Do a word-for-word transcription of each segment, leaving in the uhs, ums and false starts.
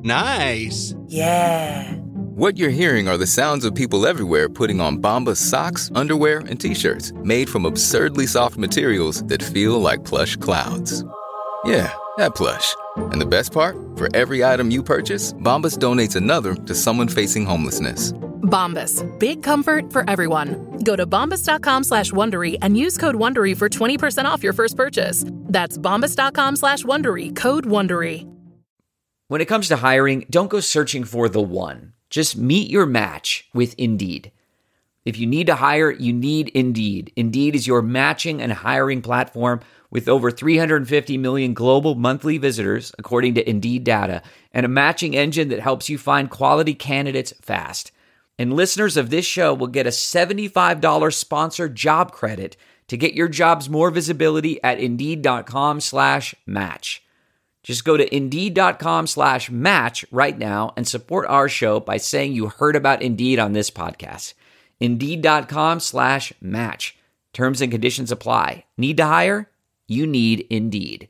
Nice. Yeah. What you're hearing are the sounds of people everywhere putting on Bombas socks, underwear, and T-shirts made from absurdly soft materials that feel like plush clouds. Yeah, that plush. And the best part? For every item you purchase, Bombas donates another to someone facing homelessness. Bombas. Big comfort for everyone. Go to bombas.com slash Wondery and use code Wondery for twenty percent off your first purchase. That's bombas.com slash Wondery. Code Wondery. When it comes to hiring, don't go searching for the one. Just meet your match with Indeed. If you need to hire, you need Indeed. Indeed is your matching and hiring platform with over three hundred fifty million global monthly visitors, according to Indeed data, and a matching engine that helps you find quality candidates fast. And listeners of this show will get a seventy-five dollars sponsored job credit to get your jobs more visibility at Indeed.com slash match. Just go to Indeed.com slash match right now and support our show by saying you heard about Indeed on this podcast. Indeed.com slash match. Terms and conditions apply. Need to hire? You need Indeed.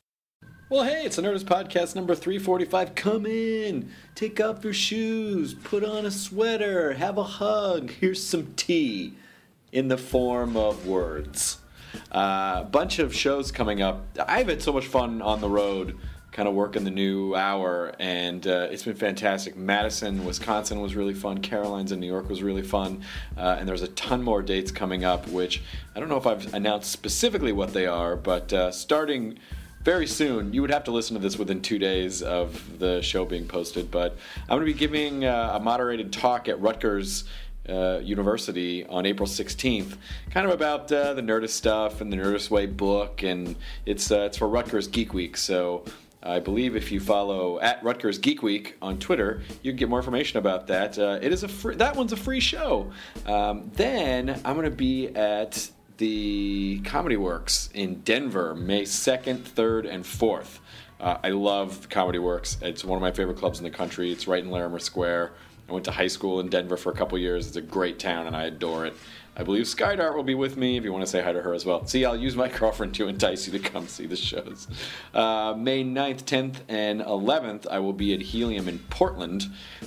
Well, hey, it's the Nerdist Podcast number three forty-five. Come in, take off your shoes, put on a sweater, have a hug. Here's some tea in the form of words. A uh, bunch of shows coming up. I've had so much fun on the road, kind of working the new hour, and uh, it's been fantastic. Madison, Wisconsin was really fun. Caroline's in New York was really fun. Uh, and there's a ton more dates coming up, which I don't know if I've announced specifically what they are, but uh, starting very soon, you would have to listen to this within two days of the show being posted, but I'm going to be giving uh, a moderated talk at Rutgers Uh, University on April sixteenth, kind of about uh, the Nerdist stuff and the Nerdist Way book, and it's uh, it's for Rutgers Geek Week. So I believe if you follow at Rutgers Geek Week on Twitter, you can get more information about that. Uh, it is a free, that one's a free show. Um, then I'm going to be at the Comedy Works in Denver, May second, third, and fourth. Uh, I love Comedy Works. It's one of my favorite clubs in the country. It's right in Larimer Square. I went to high school in Denver for a couple years. It's a great town, and I adore it. I believe Skydart will be with me if you want to say hi to her as well. See, I'll use my girlfriend to entice you to come see the shows. Uh, May ninth, tenth, and eleventh, I will be at Helium in Portland.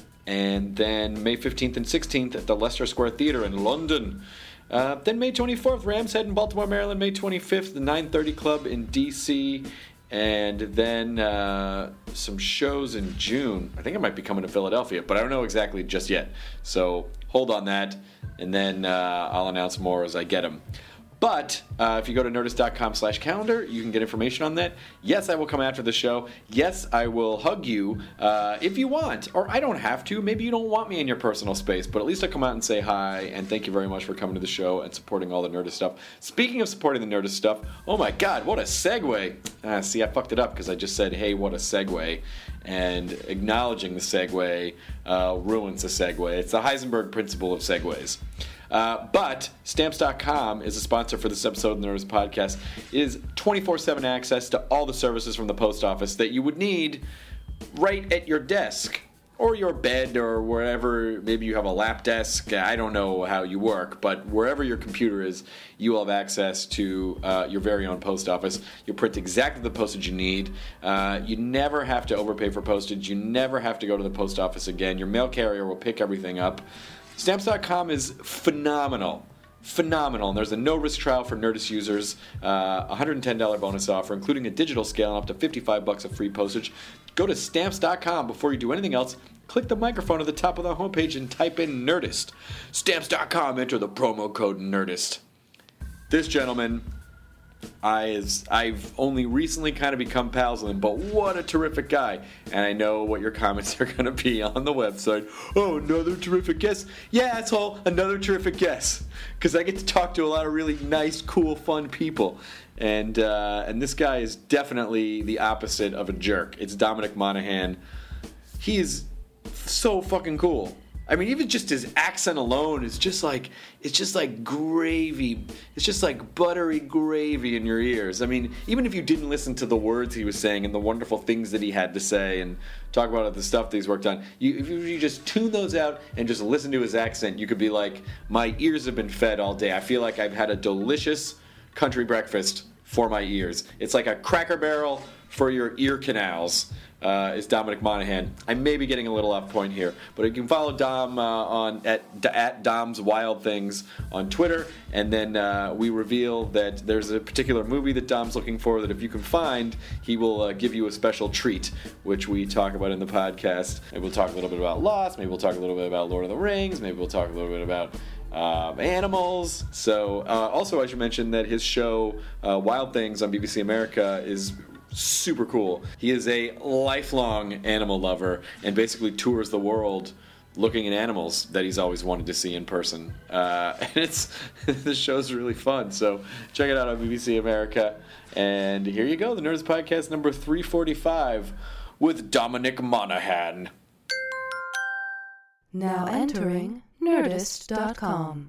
And then May fifteenth and sixteenth at the Leicester Square Theatre in London. Uh, then May twenty-fourth, Rams Head in Baltimore, Maryland. May twenty-fifth, the nine thirty Club in D C And then uh, some shows in June. I think I might be coming to Philadelphia, but I don't know exactly just yet. So hold on that, and then uh, I'll announce more as I get them. But uh, if you go to nerdist.com slash calendar, you can get information on that. Yes, I will come after the show. Yes, I will hug you uh, if you want. Or I don't have to. Maybe you don't want me in your personal space. But at least I'll come out and say hi. And thank you very much for coming to the show and supporting all the Nerdist stuff. Speaking of supporting the Nerdist stuff, oh my God, what a segue. Uh, see, I fucked it up because I just said, hey, what a segue. And acknowledging the segue uh, ruins the segue. It's the Heisenberg principle of segues. Uh, but Stamps dot com is a sponsor for this episode of the Nerdist Podcast. It is twenty-four seven access to all the services from the post office that you would need right at your desk or your bed or wherever. Maybe you have a lap desk. I don't know how you work, but wherever your computer is, you will have access to uh, your very own post office. You'll print exactly the postage you need. Uh, you never have to overpay for postage. You never have to go to the post office again. Your mail carrier will pick everything up. Stamps dot com is phenomenal. Phenomenal. And there's a no-risk trial for Nerdist users, uh, one hundred ten dollars bonus offer, including a digital scale and up to fifty-five bucks of free postage. Go to Stamps dot com before you do anything else. Click the microphone at the top of the homepage and type in Nerdist. Stamps dot com, enter the promo code Nerdist. This gentleman, I is, I've only recently kind of become pals with him, but what a terrific guy. And I know what your comments are going to be on the website. Oh, another terrific guest. Yeah, asshole, another terrific guest. Because I get to talk to a lot of really nice, cool, fun people. And uh, and this guy is definitely the opposite of a jerk. It's Dominic Monaghan. He is so fucking cool. I mean, even just his accent alone is just like, it's just like gravy. It's just like buttery gravy in your ears. I mean, even if you didn't listen to the words he was saying and the wonderful things that he had to say and talk about the stuff that he's worked on, you, if you just tune those out and just listen to his accent, you could be like, my ears have been fed all day. I feel like I've had a delicious country breakfast for my ears. It's like a Cracker Barrel for your ear canals. uh, is Dominic Monaghan. I may be getting a little off point here, but you can follow Dom uh, on at at Dom's Wild Things on Twitter, and then uh, we reveal that there's a particular movie that Dom's looking for that if you can find, he will uh, give you a special treat, which we talk about in the podcast. Maybe we'll talk a little bit about Lost. Maybe we'll talk a little bit about Lord of the Rings. Maybe we'll talk a little bit about Um, animals. So, uh, also, I should mention that his show, uh, Wild Things on B B C America, is super cool. He is a lifelong animal lover and basically tours the world looking at animals that he's always wanted to see in person. Uh, and it's the show's really fun. So, check it out on B B C America. And here you go, the Nerds Podcast number three forty-five with Dominic Monaghan. Now entering Nerdist dot com.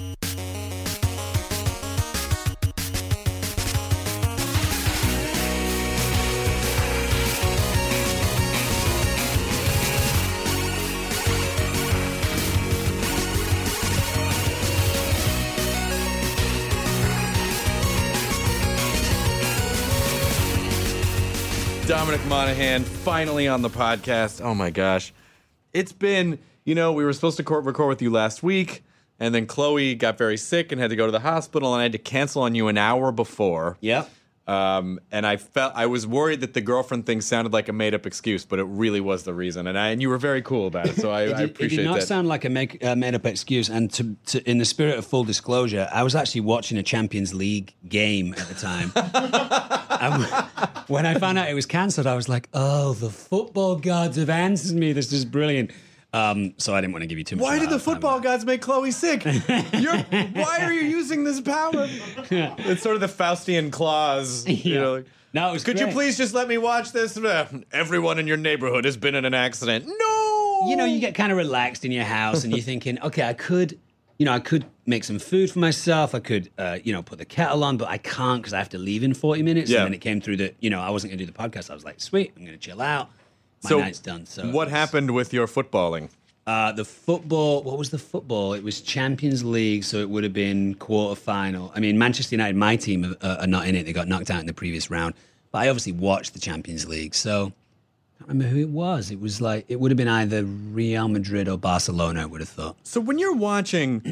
Dominic Monaghan finally on the podcast. Oh my gosh. It's been, you know, we were supposed to record with you last week, and then Chloe got very sick and had to go to the hospital, and I had to cancel on you an hour before. Yep. Um, and I felt I was worried that the girlfriend thing sounded like a made-up excuse, but it really was the reason. And I and you were very cool about it, so I, it did, I appreciate that. It did not that. sound like a make, uh, made-up excuse. And to, to, in the spirit of full disclosure, I was actually watching a Champions League game at the time. And when I found out it was cancelled, I was like, "Oh, the football gods have answered me. This is brilliant." Um, so I didn't want to give you too much. Why did the football gods make Chloe sick? You're, why are you using this power? It's sort of the Faustian clause. You Yeah. know, like, No, it was could great. you please just let me watch this? Everyone in your neighborhood has been in an accident. No! You know, you get kind of relaxed in your house and you're thinking, okay, I could, you know, I could make some food for myself. I could, uh, you know, put the kettle on, but I can't because I have to leave in forty minutes. Yeah. And then it came through that, you know, I wasn't going to do the podcast. I was like, sweet, I'm going to chill out. My So night's done. So what it was- happened with your footballing? Uh, the football, what was the football? It was Champions League, so it would have been quarter-final. I mean, Manchester United, my team, uh, are not in it. They got knocked out in the previous round. But I obviously watched the Champions League, so I don't remember who it was. It was like, it would have been either Real Madrid or Barcelona, I would have thought. So when you're watching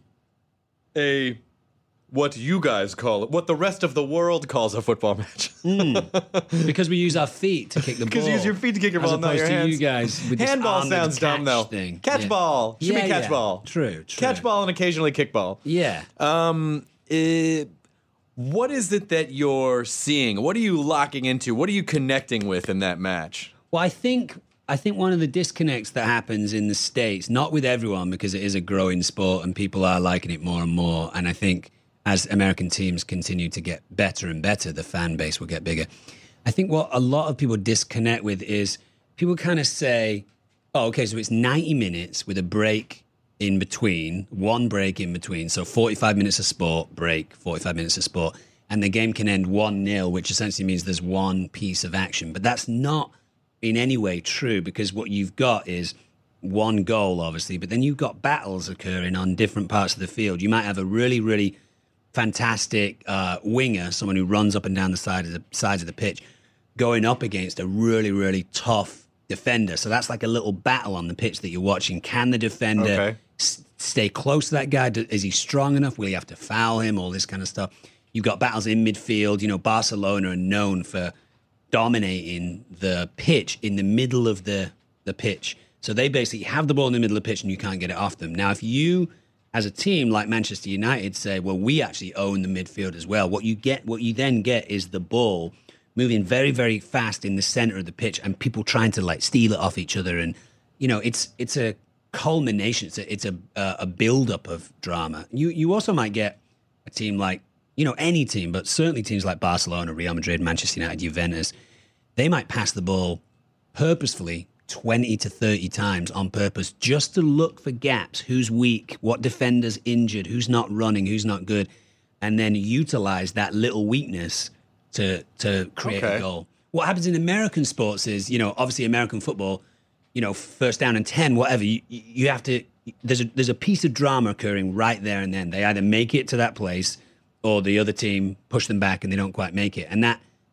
a what you guys call it, what the rest of the world calls a football match, Because we use our feet to kick the ball. because you use your feet to kick your as ball, not opposed your to hands. you guys with this Handball armored sounds dumb catch though. thing. Catch Yeah. ball should Yeah, be catch yeah. ball. True, true. Catch ball and occasionally kickball. Yeah. Um, eh, what is it that you're seeing? What are you locking into? What are you connecting with in that match? Well, I think I think one of the disconnects that happens in the States, not with everyone, because it is a growing sport and people are liking it more and more. And I think as American teams continue to get better and better, the fan base will get bigger. I think what a lot of people disconnect with is people kind of say, oh, okay, so it's ninety minutes with a break in between, one break in between. So forty-five minutes of sport, break, forty-five minutes of sport. And the game can end one nil, which essentially means there's one piece of action. But that's not in any way true, because what you've got is one goal, obviously, but then you've got battles occurring on different parts of the field. You might have a really, really fantastic uh, winger, someone who runs up and down the side of the sides of the pitch, going up against a really, really tough defender. So that's like a little battle on the pitch that you're watching. Can the defender Okay. s- stay close to that guy? Do- Is he strong enough? Will he have to foul him? All this kind of stuff. You've got battles in midfield. You know, Barcelona are known for dominating the pitch in the middle of the, the pitch. So they basically have the ball in the middle of the pitch and you can't get it off them. Now, if you, as a team like Manchester United, say, well, we actually own the midfield as well, what you get, what you then get is the ball moving very, very fast in the center of the pitch and people trying to like steal it off each other. And, you know, it's it's a culmination. It's a, it's a, a build-up of drama. You, you also might get a team like, you know, any team, but certainly teams like Barcelona, Real Madrid, Manchester United, Juventus, they might pass the ball purposefully twenty to thirty times on purpose just to look for gaps. Who's weak? What defender's injured? Who's not running? Who's not good? And then utilize that little weakness to to create Okay. a goal. What happens in American sports is, you know, obviously American football, you know, first down and ten, whatever, you, you have to, there's a, there's a piece of drama occurring right there and then. They either make it to that place or the other team push them back and they don't quite make it. And that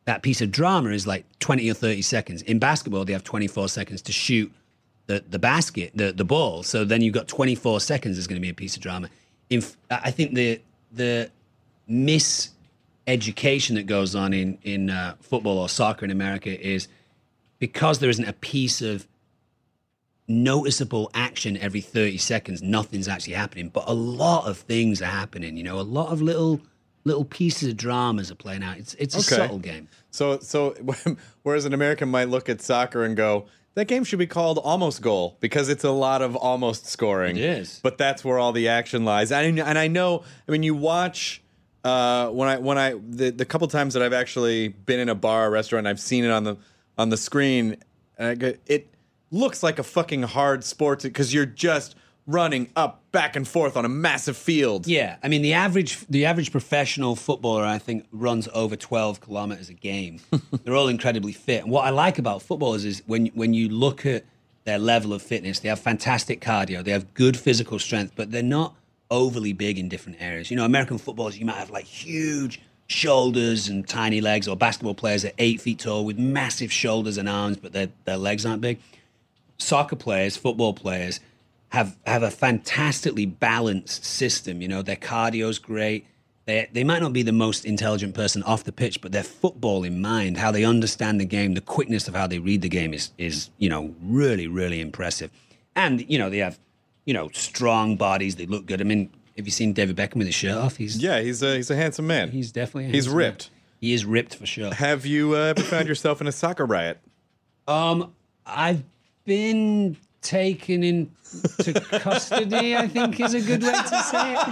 that piece of drama is like twenty or thirty seconds. In basketball, they have twenty-four seconds to shoot the, the basket, the, the ball. So then you've got twenty-four seconds is going to be a piece of drama. In, I think the the miseducation that goes on in, in uh, football or soccer in America is because there isn't a piece of noticeable action every thirty seconds, nothing's actually happening. But a lot of things are happening, you know, a lot of little little pieces of dramas are playing out. It's it's a Okay. subtle game. So, so whereas an American might look at soccer and go, that game should be called almost goal because it's a lot of almost scoring. It is. But that's where all the action lies. And, and I know, I mean, you watch, uh, when I, when I, the, the couple times that I've actually been in a bar or restaurant, I've seen it on the, on the screen, and I go, it looks like a fucking hard sport because you're just running up, back and forth on a massive field. Yeah, I mean the average the average professional footballer, I think, runs over twelve kilometers a game. They're all incredibly fit. And what I like about footballers is when when you look at their level of fitness, they have fantastic cardio, they have good physical strength, but they're not overly big in different areas. You know, American footballers, you might have like huge shoulders and tiny legs, or basketball players are eight feet tall with massive shoulders and arms, but their their legs aren't big. Soccer players, football players, have have a fantastically balanced system. You know, their cardio's great. They they might not be the most intelligent person off the pitch, but their football in mind, how they understand the game, the quickness of how they read the game is is you know really really impressive. And you know they have you know strong bodies. They look good. I mean, have you seen David Beckham with his shirt off? He's Yeah, he's a, he's a handsome man. he's definitely a He's handsome ripped. man. He is ripped for sure. Have you uh, ever found yourself in a soccer riot? Um, I've been taken into custody, I think is a good way to say it.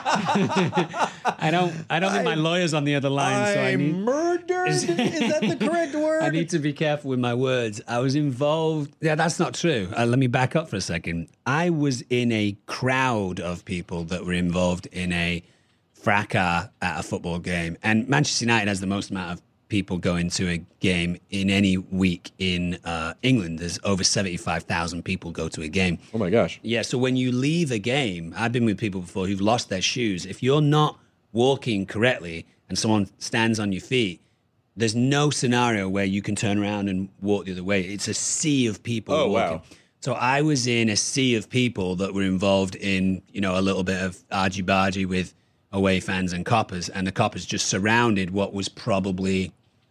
I don't I don't think my lawyer's on the other line, so I I'm need murdered? Is that the correct word? I need to be careful with my words. I was involved. Yeah, that's not true. Uh, let me back up for a second. I was in a crowd of people that were involved in a fracas at a football game. And Manchester United has the most amount of people going to a game in any week in uh, England. There's over seventy-five thousand people go to a game. Oh my gosh. Yeah, so when you leave a game, I've been with people before who've lost their shoes. If you're not walking correctly and someone stands on your feet, there's no scenario where you can turn around and walk the other way. It's a sea of people Oh, walking. wow. So I was in a sea of people that were involved in, you know, a little bit of argy-bargy with away fans and coppers, and the coppers just surrounded what was probably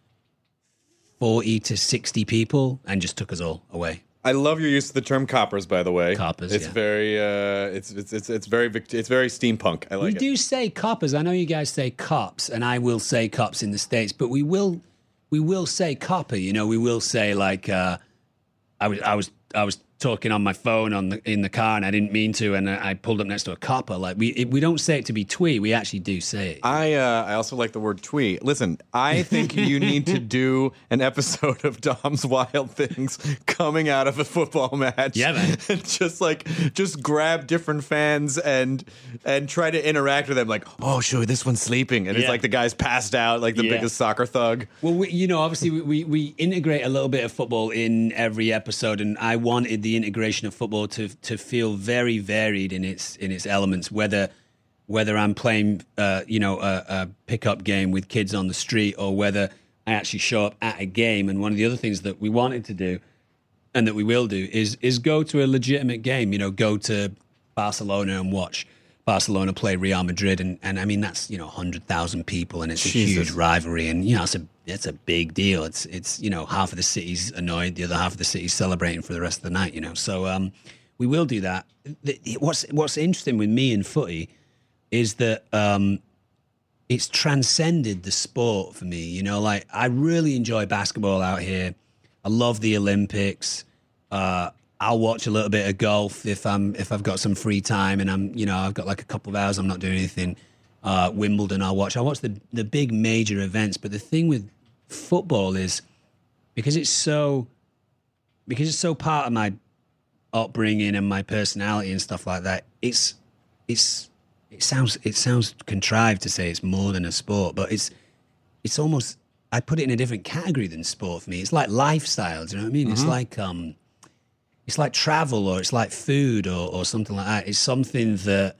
forty to sixty people and just took us all away. I love your use of the term coppers, by the way. Coppers, It's yeah. very, uh, it's, it's it's it's very vict- it's very steampunk. I like We it. do say coppers. I know you guys say cops, and I will say cops in the States, but we will we will say copper. You know, we will say like uh, I was I was I was talking on my phone on the in the car, and I didn't mean to, and I pulled up next to a copper. Like we it, we don't say it to be twee. We actually do say it. I uh, I also like the word twee. Listen, I think you need to do an episode of Dom's Wild Things coming out of a football match. Yeah, man. And just like just grab different fans and and try to interact with them. Like, oh, sure, this one's sleeping, and it's Yeah. like the guy's passed out, like the Yeah. biggest soccer thug. Well, we, you know, obviously we, we, we integrate a little bit of football in every episode, and I wanted the integration of football to to feel very varied in its in its elements. Whether whether I'm playing, uh, you know, a, a pickup game with kids on the street, or whether I actually show up at a game. And one of the other things that we wanted to do, and that we will do, is is go to a legitimate game. You know, go to Barcelona and watch Barcelona play Real Madrid, and, and I mean that's you know one hundred thousand people, and it's a Jesus. huge rivalry, and you know it's a it's a big deal. It's it's you know half of the city's annoyed, the other half of the city's celebrating for the rest of the night. You know, so um, we will do that. The- What's what's interesting with me and footy is that um, it's transcended the sport for me. You know, like I really enjoy basketball out here. I love the Olympics. Uh, I'll watch a little bit of golf if I'm if I've got some free time and I'm you know I've got like a couple of hours I'm not doing anything. Uh, Wimbledon I'll watch. I watch the the big major events. But the thing with football is because it's so because it's so part of my upbringing and my personality and stuff like that. It's it's it sounds it sounds contrived to say it's more than a sport, but it's it's almost I put it in a different category than sport for me. It's like lifestyle. Do you know what I mean? It's like um. It's like travel, or it's like food, or, or something like that. It's something that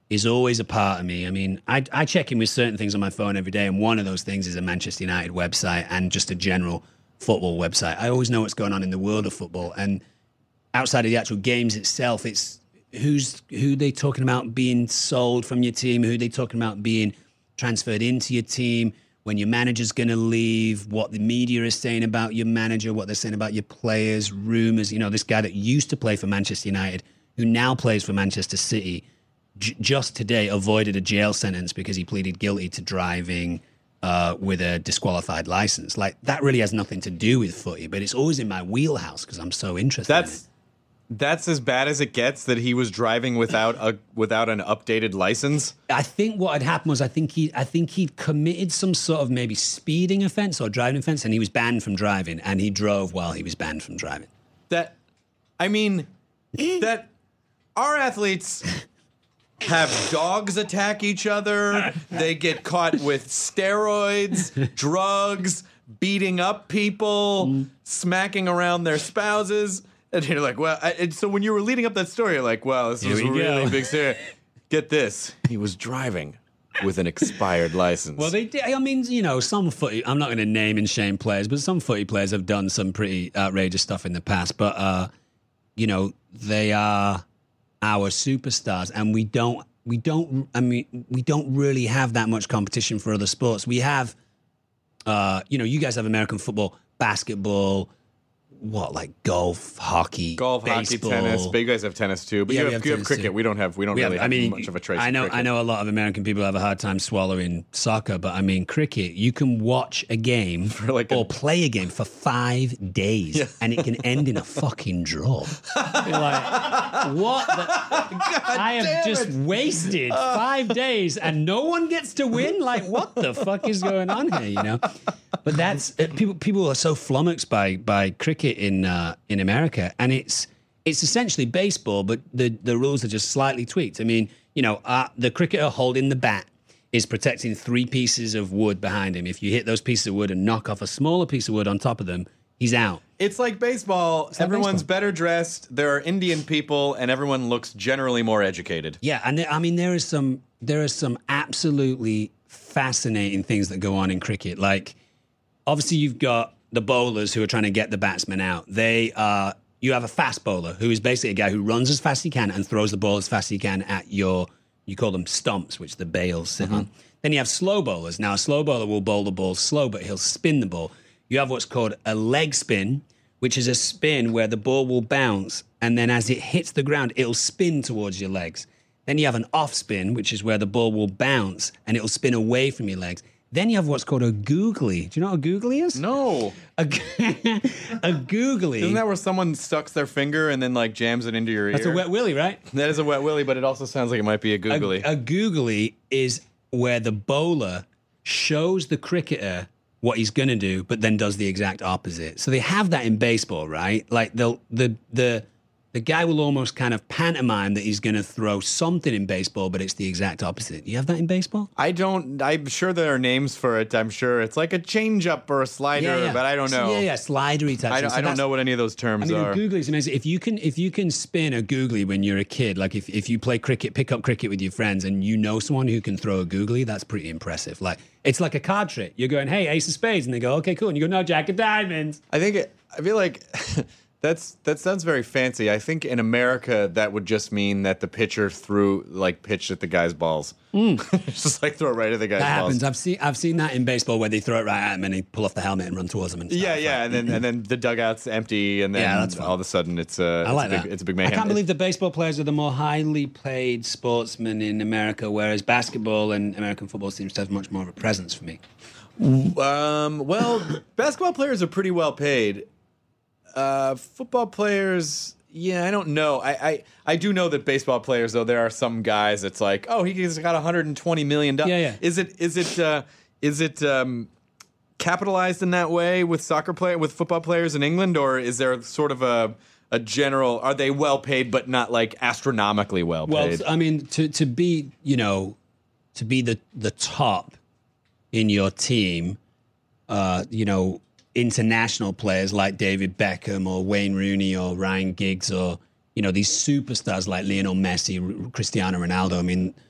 is always a part of me. I mean, I, I check in with certain things on my phone every day, and one of those things is a Manchester United website and just a general football website. I always know what's going on in the world of football, and outside of the actual games itself, it's who's who they talking about being sold from your team, who they talking about being transferred into your team, when your manager's going to leave, what the media is saying about your manager, what they're saying about your players, rumors. You know, this guy that used to play for Manchester United, who now plays for Manchester City, j- just today avoided a jail sentence because he pleaded guilty to driving uh, with a disqualified license. Like, that really has nothing to do with footy, but it's always in my wheelhouse because I'm so interested That's in it. that's as bad as it gets, that he was driving without a without an updated license. I think what had happened was I think he I think he'd committed some sort of maybe speeding offense or driving offense, and he was banned from driving, and he drove while he was banned from driving. That, I mean, that our athletes have dogs attack each other. They get caught with steroids, drugs, beating up people, smacking around their spouses. And you're like, well, I, and so when you were leading up that story, you're like, wow, this Here was a we really go. big story. Get this. He was driving with an expired license. Well, they did. I mean, you know, some footy, I'm not going to name and shame players, but some footy players have done some pretty outrageous stuff in the past. But, uh, you know, they are our superstars, and we don't, we don't, I mean, we don't really have that much competition for other sports. We have, uh, you know, you guys have American football, basketball, what, like golf, hockey, Golf, baseball. hockey, tennis. But you guys have tennis too. But Yeah, you we have, have you have tennis, cricket. too. We don't have. We don't We really have- have, I mean, much of a trace. I of know, cricket. I know a lot of American people have a hard time swallowing soccer, but I mean, cricket, you can watch a game like a- or play a game for five days, and it can end in a fucking draw. You're like, what? The, I have just wasted five days, and no one gets to win. Like, what the fuck is going on here? You know. But that's uh, people. People are so flummoxed by by cricket in uh, in America, and it's it's essentially baseball, but the the rules are just slightly tweaked. I mean, you know, uh, the cricketer holding the bat is protecting three pieces of wood behind him. If you hit those pieces of wood and knock off a smaller piece of wood on top of them, he's out. It's like baseball. like Everyone's baseball. better dressed. There are Indian people, and everyone looks generally more educated. Yeah, and there, I mean, there is some there are some absolutely fascinating things that go on in cricket. Like, obviously, you've got the bowlers who are trying to get the batsman out. They are. You have a fast bowler who is basically a guy who runs as fast as he can and throws the ball as fast as he can at your. You call them stumps, which the bails sit on. Then you have slow bowlers. Now, a slow bowler will bowl the ball slow, but he'll spin the ball. You have what's called a leg spin, which is a spin where the ball will bounce, and then as it hits the ground, it'll spin towards your legs. Then you have an off spin, which is where the ball will bounce, and it'll spin away from your legs. Then you have what's called a googly. Do you know what a googly is? No, A, a googly. isn't that where someone sucks their finger and then like jams it into your ear? That's a wet willy, right? That is a wet willy, but it also sounds like it might be a A, googly. a googly is where the bowler shows the cricketer what he's going to do, but then does the exact opposite. So they have that in baseball, right? Like they'll, the the the guy will almost kind of pantomime that he's going to throw something in baseball, but it's the exact opposite. You have that in baseball? I don't. I'm sure there are names for it. I'm sure it's like a changeup or a slider, but I don't know. Yeah, yeah, slidery type. I don't, So I don't that's- know what any of those terms I mean, are. a googly is amazing. If you can, if you can spin a googly when you're a kid, like if, if you play cricket, pick up cricket with your friends, and you know someone who can throw a googly, that's pretty impressive. Like it's like a card trick. You're going, hey, ace of spades, and they go, okay, cool, and you go, no, jack of diamonds. I think it, I feel like that's that sounds very fancy. I think in America that would just mean that the pitcher threw like pitched at the guy's balls. It's just like throw it right at the guy's That balls. happens. I've seen I've seen that in baseball where they throw it right at him and they pull off the helmet and run towards him. And stuff. Yeah, yeah, and then and then the dugout's empty, and then Yeah, that's fun. all of a sudden it's a I like it's a big, that. it's a big I mayhem. can't believe the baseball players are the more highly paid sportsmen in America, whereas basketball and American football seems to have much more of a presence for me. Um, well, basketball players are pretty well paid. Uh, football players, yeah, I don't know. I, I, I do know that baseball players, though, there are some guys. It's like, oh, he's got one hundred twenty million dollars. Yeah, yeah. Is it is it uh, is it um, capitalized in that way with soccer play with football players in England, or is there sort of a a general? Are they well paid, but not like astronomically well Well, paid? I mean, to to be, you know, to be the the top in your team, uh, you know, international players like David Beckham or Wayne Rooney or Ryan Giggs or, you know, these superstars like Lionel Messi, R- Cristiano Ronaldo. I mean,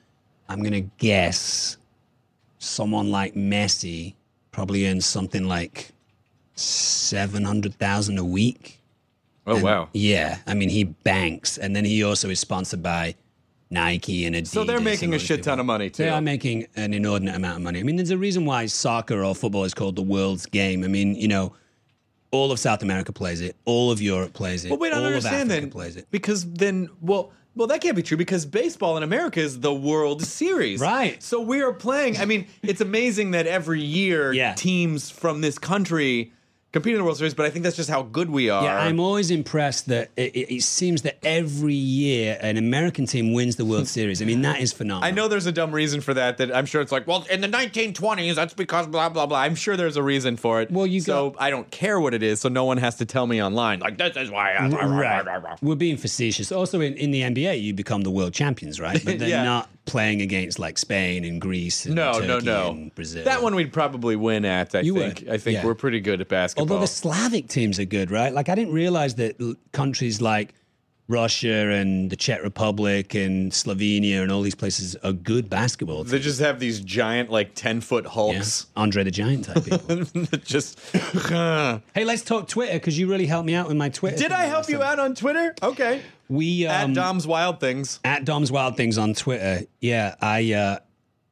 I'm going to guess someone like Messi probably earns something like seven hundred thousand dollars a week. Oh, And, wow. Yeah. I mean, he banks. And then he also is sponsored by Nike and Adidas. So they're making and a all these shit people. ton of money, too. They are making an inordinate amount of money. I mean, there's a reason why soccer or football is called the world's game. I mean, you know, all of South America plays it. All of Europe plays it. Well, wait, I all don't of understand Africa then. plays it. Because then, well, well, that can't be true because baseball in America is the World Series. Right. So we are playing. I mean, it's amazing that every year Yeah. teams from this country compete in the World Series, but I think that's just how good we are. Yeah, I'm always impressed that it, it, it seems that every year an American team wins the World Series. I mean, that is phenomenal. I know there's a dumb reason for that. That I'm sure it's like, well, in the nineteen twenties, that's because blah blah blah. I'm sure there's a reason for it. Well, you so got- I don't care what it is. So no one has to tell me online like this is why. I, Right. We're being facetious. Also, in, in the N B A, you become the world champions, right? But they're Yeah. not playing against like Spain and Greece and No, Turkey no, no. and Brazil. That one we'd probably win at. I You think. would, I think yeah. we're pretty good at basketball. Although the Slavic teams are good, right? Like, I didn't realize that l- countries like Russia and the Czech Republic and Slovenia and all these places are good basketball teams. They just have these giant, like ten foot Yeah. hulks. Andre the Giant type people. that just. Hey, let's talk Twitter because you really helped me out with my Twitter. Did thing I help last you time. out on Twitter? Okay. We um, At Dom's Wild Things. at Dom's Wild Things on Twitter. Yeah, I uh,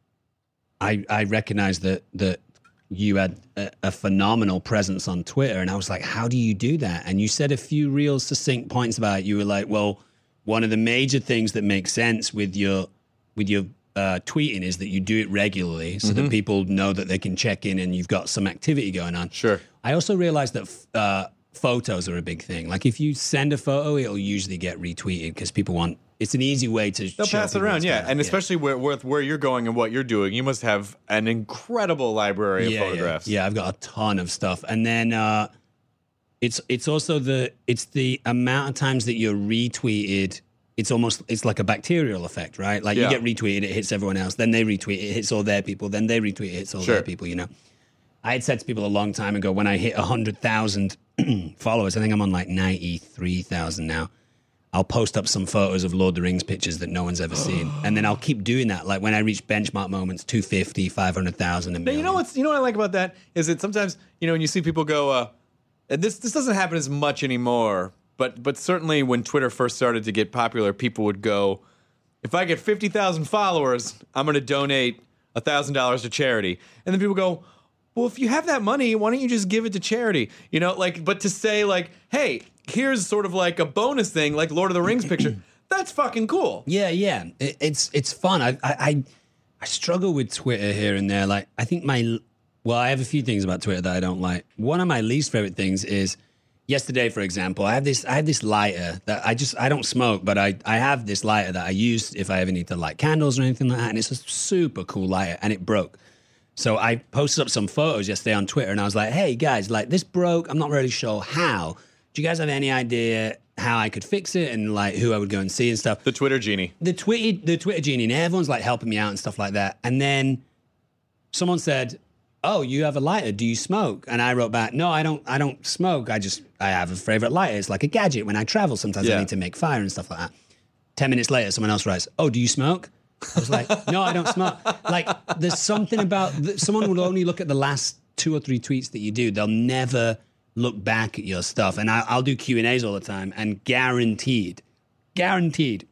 I I recognized that that you had a, a phenomenal presence on Twitter, and I was like, how do you do that? And you said a few real succinct points about it. You were like, well, one of the major things that makes sense with your with your uh, tweeting is that you do it regularly, so that people know that they can check in and you've got some activity going on. Sure. I also realized that uh, photos are a big thing. Like if you send a photo, it'll usually get retweeted because people want. It's an easy way to. They'll show pass it people around, what's yeah. going on. And especially where, with where you're going and what you're doing, you must have an incredible library of yeah, photographs. Yeah. yeah, I've got a ton of stuff, and then uh, it's it's also the it's the amount of times that you're retweeted. It's almost it's like a bacterial effect, right? Like Yeah. you get retweeted, it hits everyone else, then they retweet, it hits all their people, then they retweet, it hits all Sure. their people. You know, I had said to people a long time ago when I hit a hundred thousand followers, I think I'm on like ninety three thousand now. I'll post up some photos of Lord of the Rings pictures that no one's ever seen, and then I'll keep doing that. Like when I reach benchmark moments, two fifty, five hundred thousand, a Now, million. you know what's you know what I like about that is that sometimes you know when you see people go, uh, and this this doesn't happen as much anymore, but but certainly when Twitter first started to get popular, people would go, if I get fifty thousand followers, I'm going to donate a thousand dollars to charity, and then people go, well, if you have that money, why don't you just give it to charity? You know, like, but to say like, hey, here's sort of like a bonus thing, like Lord of the Rings picture, that's fucking cool. Yeah, yeah, it, it's it's fun. I, I I I struggle with Twitter here and there. Like I think my well, I have a few things about Twitter that I don't like. One of my least favorite things is yesterday, for example, I have this I have this lighter that I just I don't smoke, but I I have this lighter that I use if I ever need to light candles or anything like that, and it's a super cool lighter, and it broke. So I posted up some photos yesterday on Twitter, and I was like, hey guys, like this broke. I'm not really sure how. Do you guys have any idea how I could fix it and like who I would go and see and stuff? The Twitter genie. The Twitter, the Twitter genie, and everyone's like helping me out and stuff like that. And then someone said, "Oh, you have a lighter? Do you smoke?" And I wrote back, "No, I don't. I don't smoke. I just I have a favorite lighter. It's like a gadget. When I travel, sometimes Yeah. I need to make fire and stuff like that." Ten minutes later, someone else writes, "Oh, do you smoke?" I was like, "No, I don't smoke." Like, there's something about th- someone will only look at the last two or three tweets that you do. They'll never look back at your stuff. And I, I'll do Q and A's all the time, and guaranteed, guaranteed,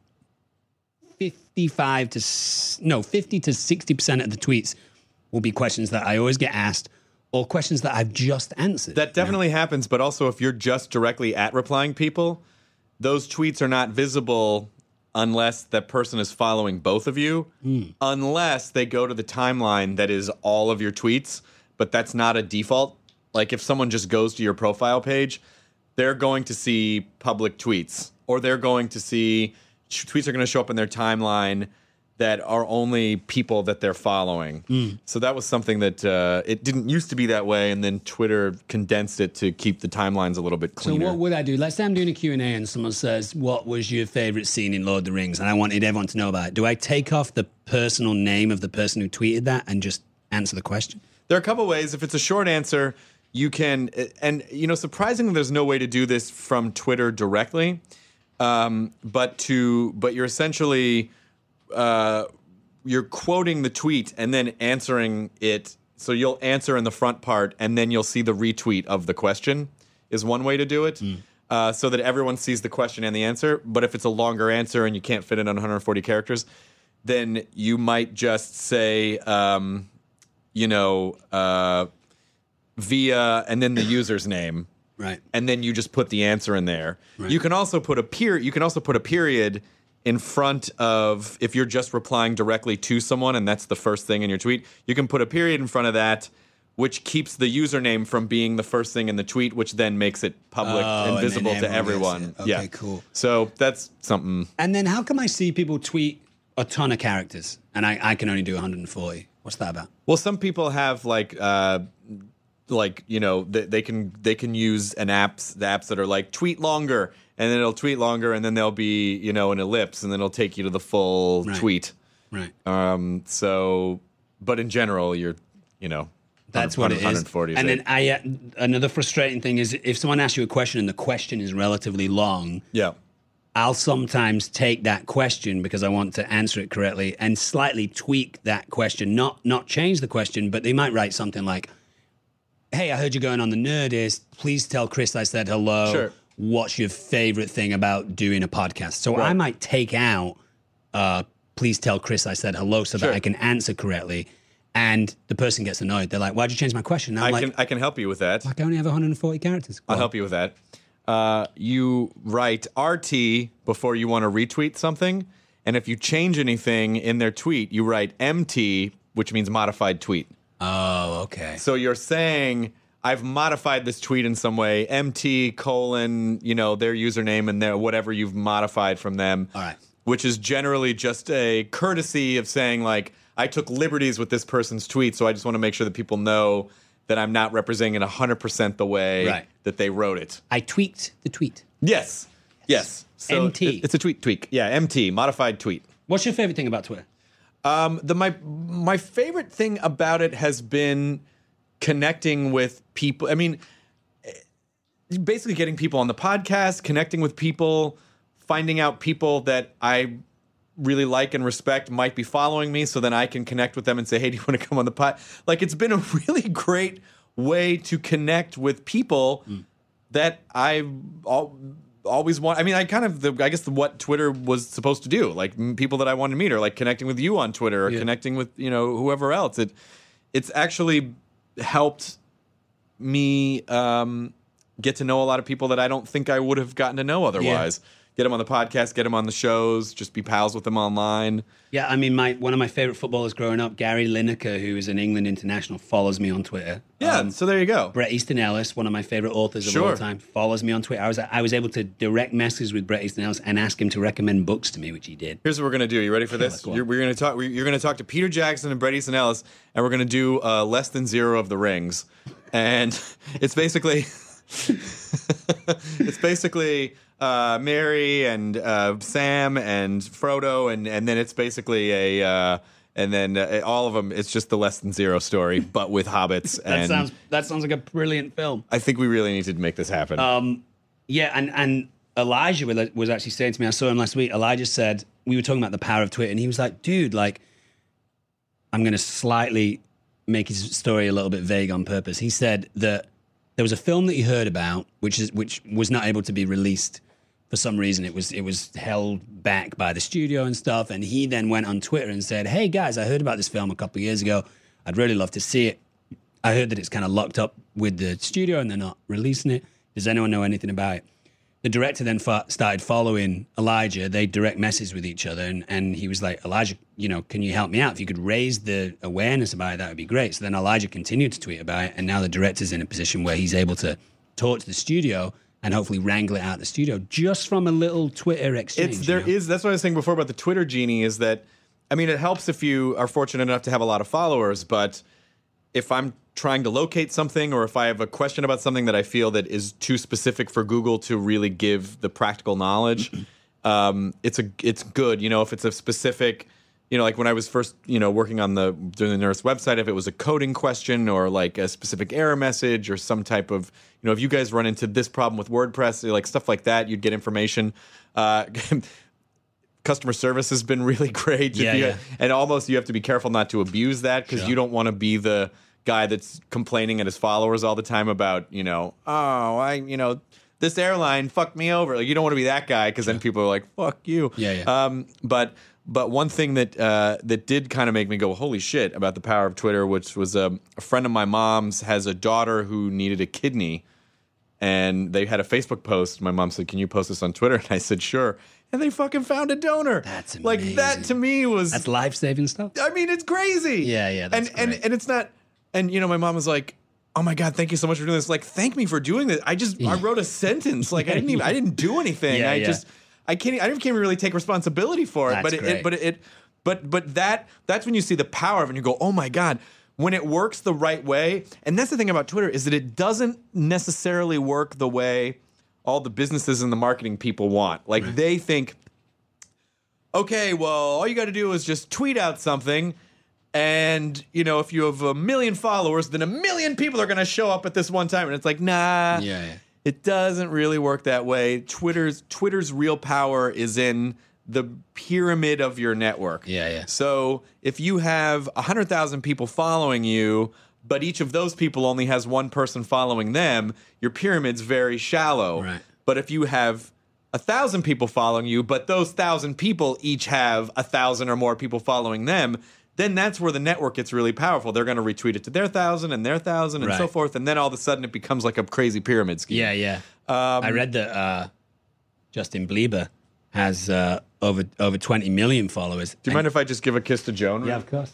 fifty-five to s- no, fifty to sixty percent of the tweets will be questions that I always get asked, or questions that I've just answered. That definitely happens, but also if you're just directly at replying people, those tweets are not visible unless that person is following both of you, unless they go to the timeline that is all of your tweets, but that's not a default. Like if someone just goes to your profile page, they're going to see public tweets, or they're going to see tweets are going to show up in their timeline that are only people that they're following. Mm. So that was something that uh, it didn't used to be that way, and then Twitter condensed it to keep the timelines a little bit So cleaner. what would I do? Let's say I'm doing a Q and A and someone says, what was your favorite scene in Lord of the Rings? And I wanted everyone to know about it. Do I take off the personal name of the person who tweeted that and just answer the question? There are a couple ways. If it's a short answer, you can, and you know, surprisingly, there's no way to do this from Twitter directly, um, but to, but you're essentially uh, you're quoting the tweet and then answering it. So you'll answer in the front part, and then you'll see the retweet of the question is one way to do it, mm. uh, so that everyone sees the question and the answer. But if it's a longer answer and you can't fit it on one hundred forty characters, then you might just say, um, you know, uh, via, and then the user's name. Right. And then you just put the answer in there. Right. You can also put a period. You can also put a period in front of, if you're just replying directly to someone and that's the first thing in your tweet, you can put a period in front of that, which keeps the username from being the first thing in the tweet, which then makes it public Oh, and and visible then to everyone everyone. gets it. Okay, yeah, cool. So that's something. And then how come I see people tweet a ton of characters and I, I can only do one hundred forty? What's that about? Well, some people have like, uh, like you know, they, they can they can use an apps the apps that are like tweet longer, and then it'll tweet longer, and then there'll be you know an ellipse, and then it'll take you to the full Right. tweet. Right. Um. So, but in general, you're you know. That's what it is. one hundred forty And is then I, uh, another frustrating thing is if someone asks you a question and the question is relatively long, yeah. I'll sometimes take that question because I want to answer it correctly and slightly tweak that question, not not change the question, but they might write something like, hey, I heard you going on the Nerdist. Please tell Chris I said hello. Sure. What's your favorite thing about doing a podcast? So Right. I might take out, uh, please tell Chris I said hello so Sure. that I can answer correctly. And the person gets annoyed. They're like, why'd you change my question? And I'm I like, can I can help you with that. I can only have one hundred forty characters. I'll help you with that. Uh, you write R T before you want to retweet something, and if you change anything in their tweet, you write M T, which means modified tweet. Oh, okay. So you're saying I've modified this tweet in some way, M T colon, you know, their username and their whatever you've modified from them. All right. Which is generally just a courtesy of saying like I took liberties with this person's tweet, so I just want to make sure that people know that I'm not representing it one hundred percent the way Right. that they wrote it. I tweaked the tweet. Yes. Yes. So M T. it- It's a tweet tweak. Yeah, M T, modified tweet. What's your favorite thing about Twitter? Um, the my my favorite thing about it has been connecting with people. I mean, eh, basically getting people on the podcast, connecting with people, finding out people that I really like and respect might be following me, so then I can connect with them and say, hey, do you want to come on the pod? Like, it's been a really great way to connect with people mm. that I al- always want. I mean, I kind of, the, I guess the, what Twitter was supposed to do, like m- people that I want to meet, or like connecting with you on Twitter, or Yeah. connecting with, you know, whoever else. It, it's actually helped me um, get to know a lot of people that I don't think I would have gotten to know otherwise. Yeah. Get them on the podcast, get them on the shows, just be pals with them online. Yeah, I mean, my one of my favorite footballers growing up, Gary Lineker, who is an England international, follows me on Twitter. Yeah, Um, so there you go. Bret Easton Ellis, one of my favorite authors of Sure. all time, follows me on Twitter. I was I was able to direct messages with Bret Easton Ellis and ask him to recommend books to me, which he did. Here's what we're gonna do. You ready for this? go on. You're, we're gonna talk. We're, you're gonna talk to Peter Jackson and Bret Easton Ellis, and we're gonna do uh, less than zero of the rings, and it's basically, it's basically uh, Mary and uh, Sam and Frodo, and and then it's basically a. Uh, And then uh, all of them, it's just the less than zero story, but with hobbits. That and sounds that sounds like a brilliant film. I think we really need to make this happen. Um, yeah, and and Elijah was- was actually saying to me, I saw him last week. Elijah said we were talking about the power of Twitter, and he was like, "Dude, like, I'm going to slightly make his story a little bit vague on purpose." He said that there was a film that he heard about, which is which was not able to be released for some reason. It was it was held back by the studio and stuff. And he then went on Twitter and said, "Hey guys, I heard about this film a couple of years ago. I'd really love to see it. I heard that it's kind of locked up with the studio and they're not releasing it. Does anyone know anything about it?" The director then fa- started following Elijah. They direct message with each other, and, and he was like, "Elijah, you know, can you help me out? If you could raise the awareness about it, that would be great." So then Elijah continued to tweet about it, and now the director's in a position where he's able to talk to the studio and hopefully wrangle it out of the studio just from a little Twitter exchange. It's there you know? is that's what I was saying before about the Twitter genie is that I mean it helps if you are fortunate enough to have a lot of followers, but if I'm trying to locate something or if I have a question about something that I feel that is too specific for Google to really give the practical knowledge, um, it's a it's good, you know, if it's a specific, you know, like when I was first, you know, working on the doing the Nerdist website, if it was a coding question or like a specific error message or some type of, you know, if you guys run into this problem with WordPress, like stuff like that, you'd get information. Uh, customer service has been really great. Yeah, If you- yeah. And almost you have to be careful not to abuse that because Sure. you don't want to be the guy that's complaining at his followers all the time about, you know, oh, I, you know, this airline fucked me over. Like, you don't want to be that guy because then people are like, fuck you. Yeah, yeah. Um, but but one thing that uh, that did kind of make me go, holy shit, about the power of Twitter, which was um, a friend of my mom's has a daughter who needed a kidney. And they had a Facebook post. My mom said, can you post this on Twitter? And I said, sure. And they fucking found a donor. That's Like, that amazing. to me was... That's life-saving stuff. I mean, it's crazy. Yeah, yeah, that's and, and great. and it's not... And, you know, my mom was like, oh, my God, thank you so much for doing this. Like, thank me for doing this. I just... I wrote a sentence. Like, I didn't even... I didn't do anything. Yeah, I yeah. just... I can't... I can't even really take responsibility for it. That's but it, great. it... But it... But, but that... That's when you see the power of it and you go, oh, my God... When it works the right way, and that's the thing about Twitter, is that it doesn't necessarily work the way all the businesses and the marketing people want. Like, they think, okay, well, all you got to do is just tweet out something, and, you know, if you have a million followers, then a million people are going to show up at this one time. And it's like, nah, Yeah, yeah. it doesn't really work that way. Twitter's Twitter's real power is in the pyramid of your network. Yeah, yeah. So if you have one hundred thousand people following you, but each of those people only has one person following them, your pyramid's very shallow. Right. But if you have a thousand people following you, but those thousand people each have a thousand or more people following them, then that's where the network gets really powerful. They're going to retweet it to their thousand and their thousand and so Right. forth, and then all of a sudden it becomes like a crazy pyramid scheme. Yeah, yeah. Um, I read that uh, Justin Bieber has uh, over over twenty million followers. Do you mind if I just give a kiss to Joan? Yeah, of course.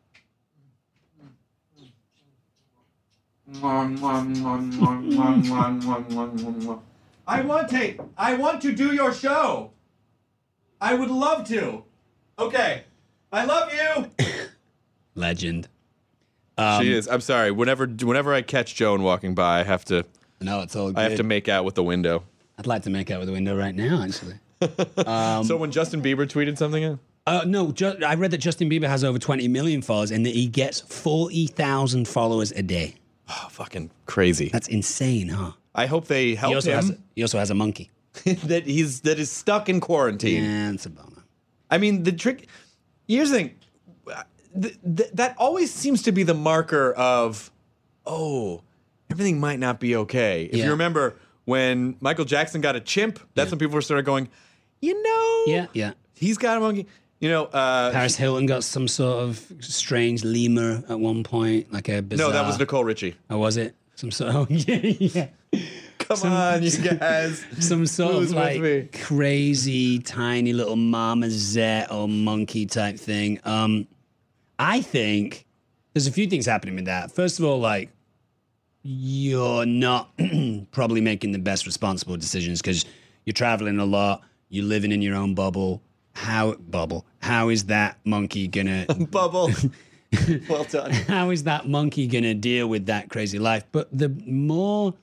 I want to. I want to do your show. I would love to. Okay. I love you. Legend. she is. I'm sorry. Whenever whenever I catch Joan walking by, I have to No, it's all good. I have to make out with the window. I'd like to make out with the window right now, actually. so when Justin Bieber tweeted something in? Uh, no, ju- I read that Justin Bieber has over twenty million followers and that he gets forty thousand followers a day. Oh, fucking crazy. That's insane, huh? I hope they help He also, him. has, he also has a monkey. that he's that is stuck in quarantine. Yeah, it's a bummer. I mean, the trick. Here's the thing. Th- th- that always seems to be the marker of, oh, everything might not be okay. If Yeah. you remember when Michael Jackson got a chimp, that's when people started going, you know, Yeah, yeah. he's got a monkey. You know, uh, Paris Hilton got some sort of strange lemur at one point, like a bizarre... no, that was Nicole Richie. Oh, was it? Some sort of... yeah, yeah. Come on, you guys. Some sort Who's of with me? like crazy tiny little marmoset or monkey type thing. Um, I think there's a few things happening with that. First of all, like you're not probably making the best responsible decisions because you're traveling a lot, you're living in your own bubble. How bubble? How is that monkey gonna? Bubble. Well done. How is that monkey gonna deal with that crazy life? But the more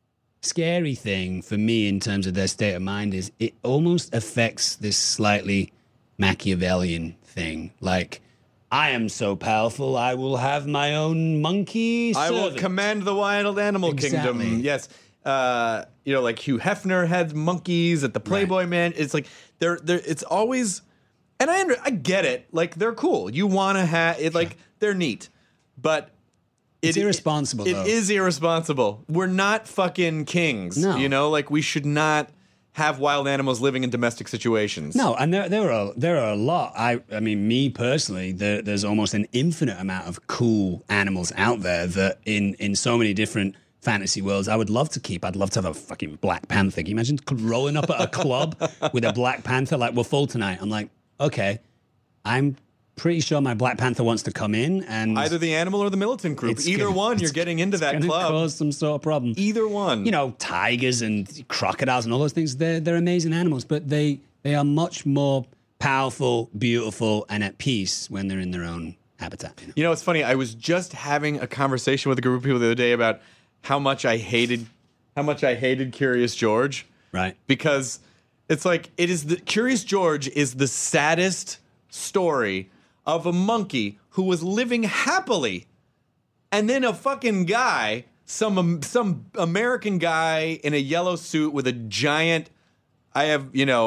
scary thing for me in terms of their state of mind is it almost affects this slightly Machiavellian thing. Like, I am so powerful, I will have my own monkey I will servant. command the wild animal Exactly. kingdom. Yes. Uh, you know, like Hugh Hefner had monkeys at the Playboy Man. It's like they're they're it's always and I under, I get it. Like they're cool. You want to have it like they're neat. But It's it- irresponsible, It though. is irresponsible. We're not fucking kings. No. You know, like we should not have wild animals living in domestic situations. No, and there there are there are a lot. I I mean, me personally, there, there's almost an infinite amount of cool animals out there that in in so many different fantasy worlds I would love to keep. I'd love to have a fucking Black Panther. Can you imagine rolling up at a club with a Black Panther? Like, we're full tonight. I'm like, okay, I'm pretty sure my Black Panther wants to come in and Either the animal or the militant group. It's Either gonna- one, you're it's- getting into that gonna club. cause some sort of problem. Either one. You know, tigers and crocodiles and all those things, they're, they're amazing animals, but they, they are much more powerful, beautiful, and at peace when they're in their own habitat. You know? You know, it's funny. I was just having a conversation with a group of people the other day about how much I hated, how much I hated Curious George, Right. because it's like it is the Curious George is the saddest story of a monkey who was living happily, and then a fucking guy, some some American guy in a yellow suit with a giant. I have, you know,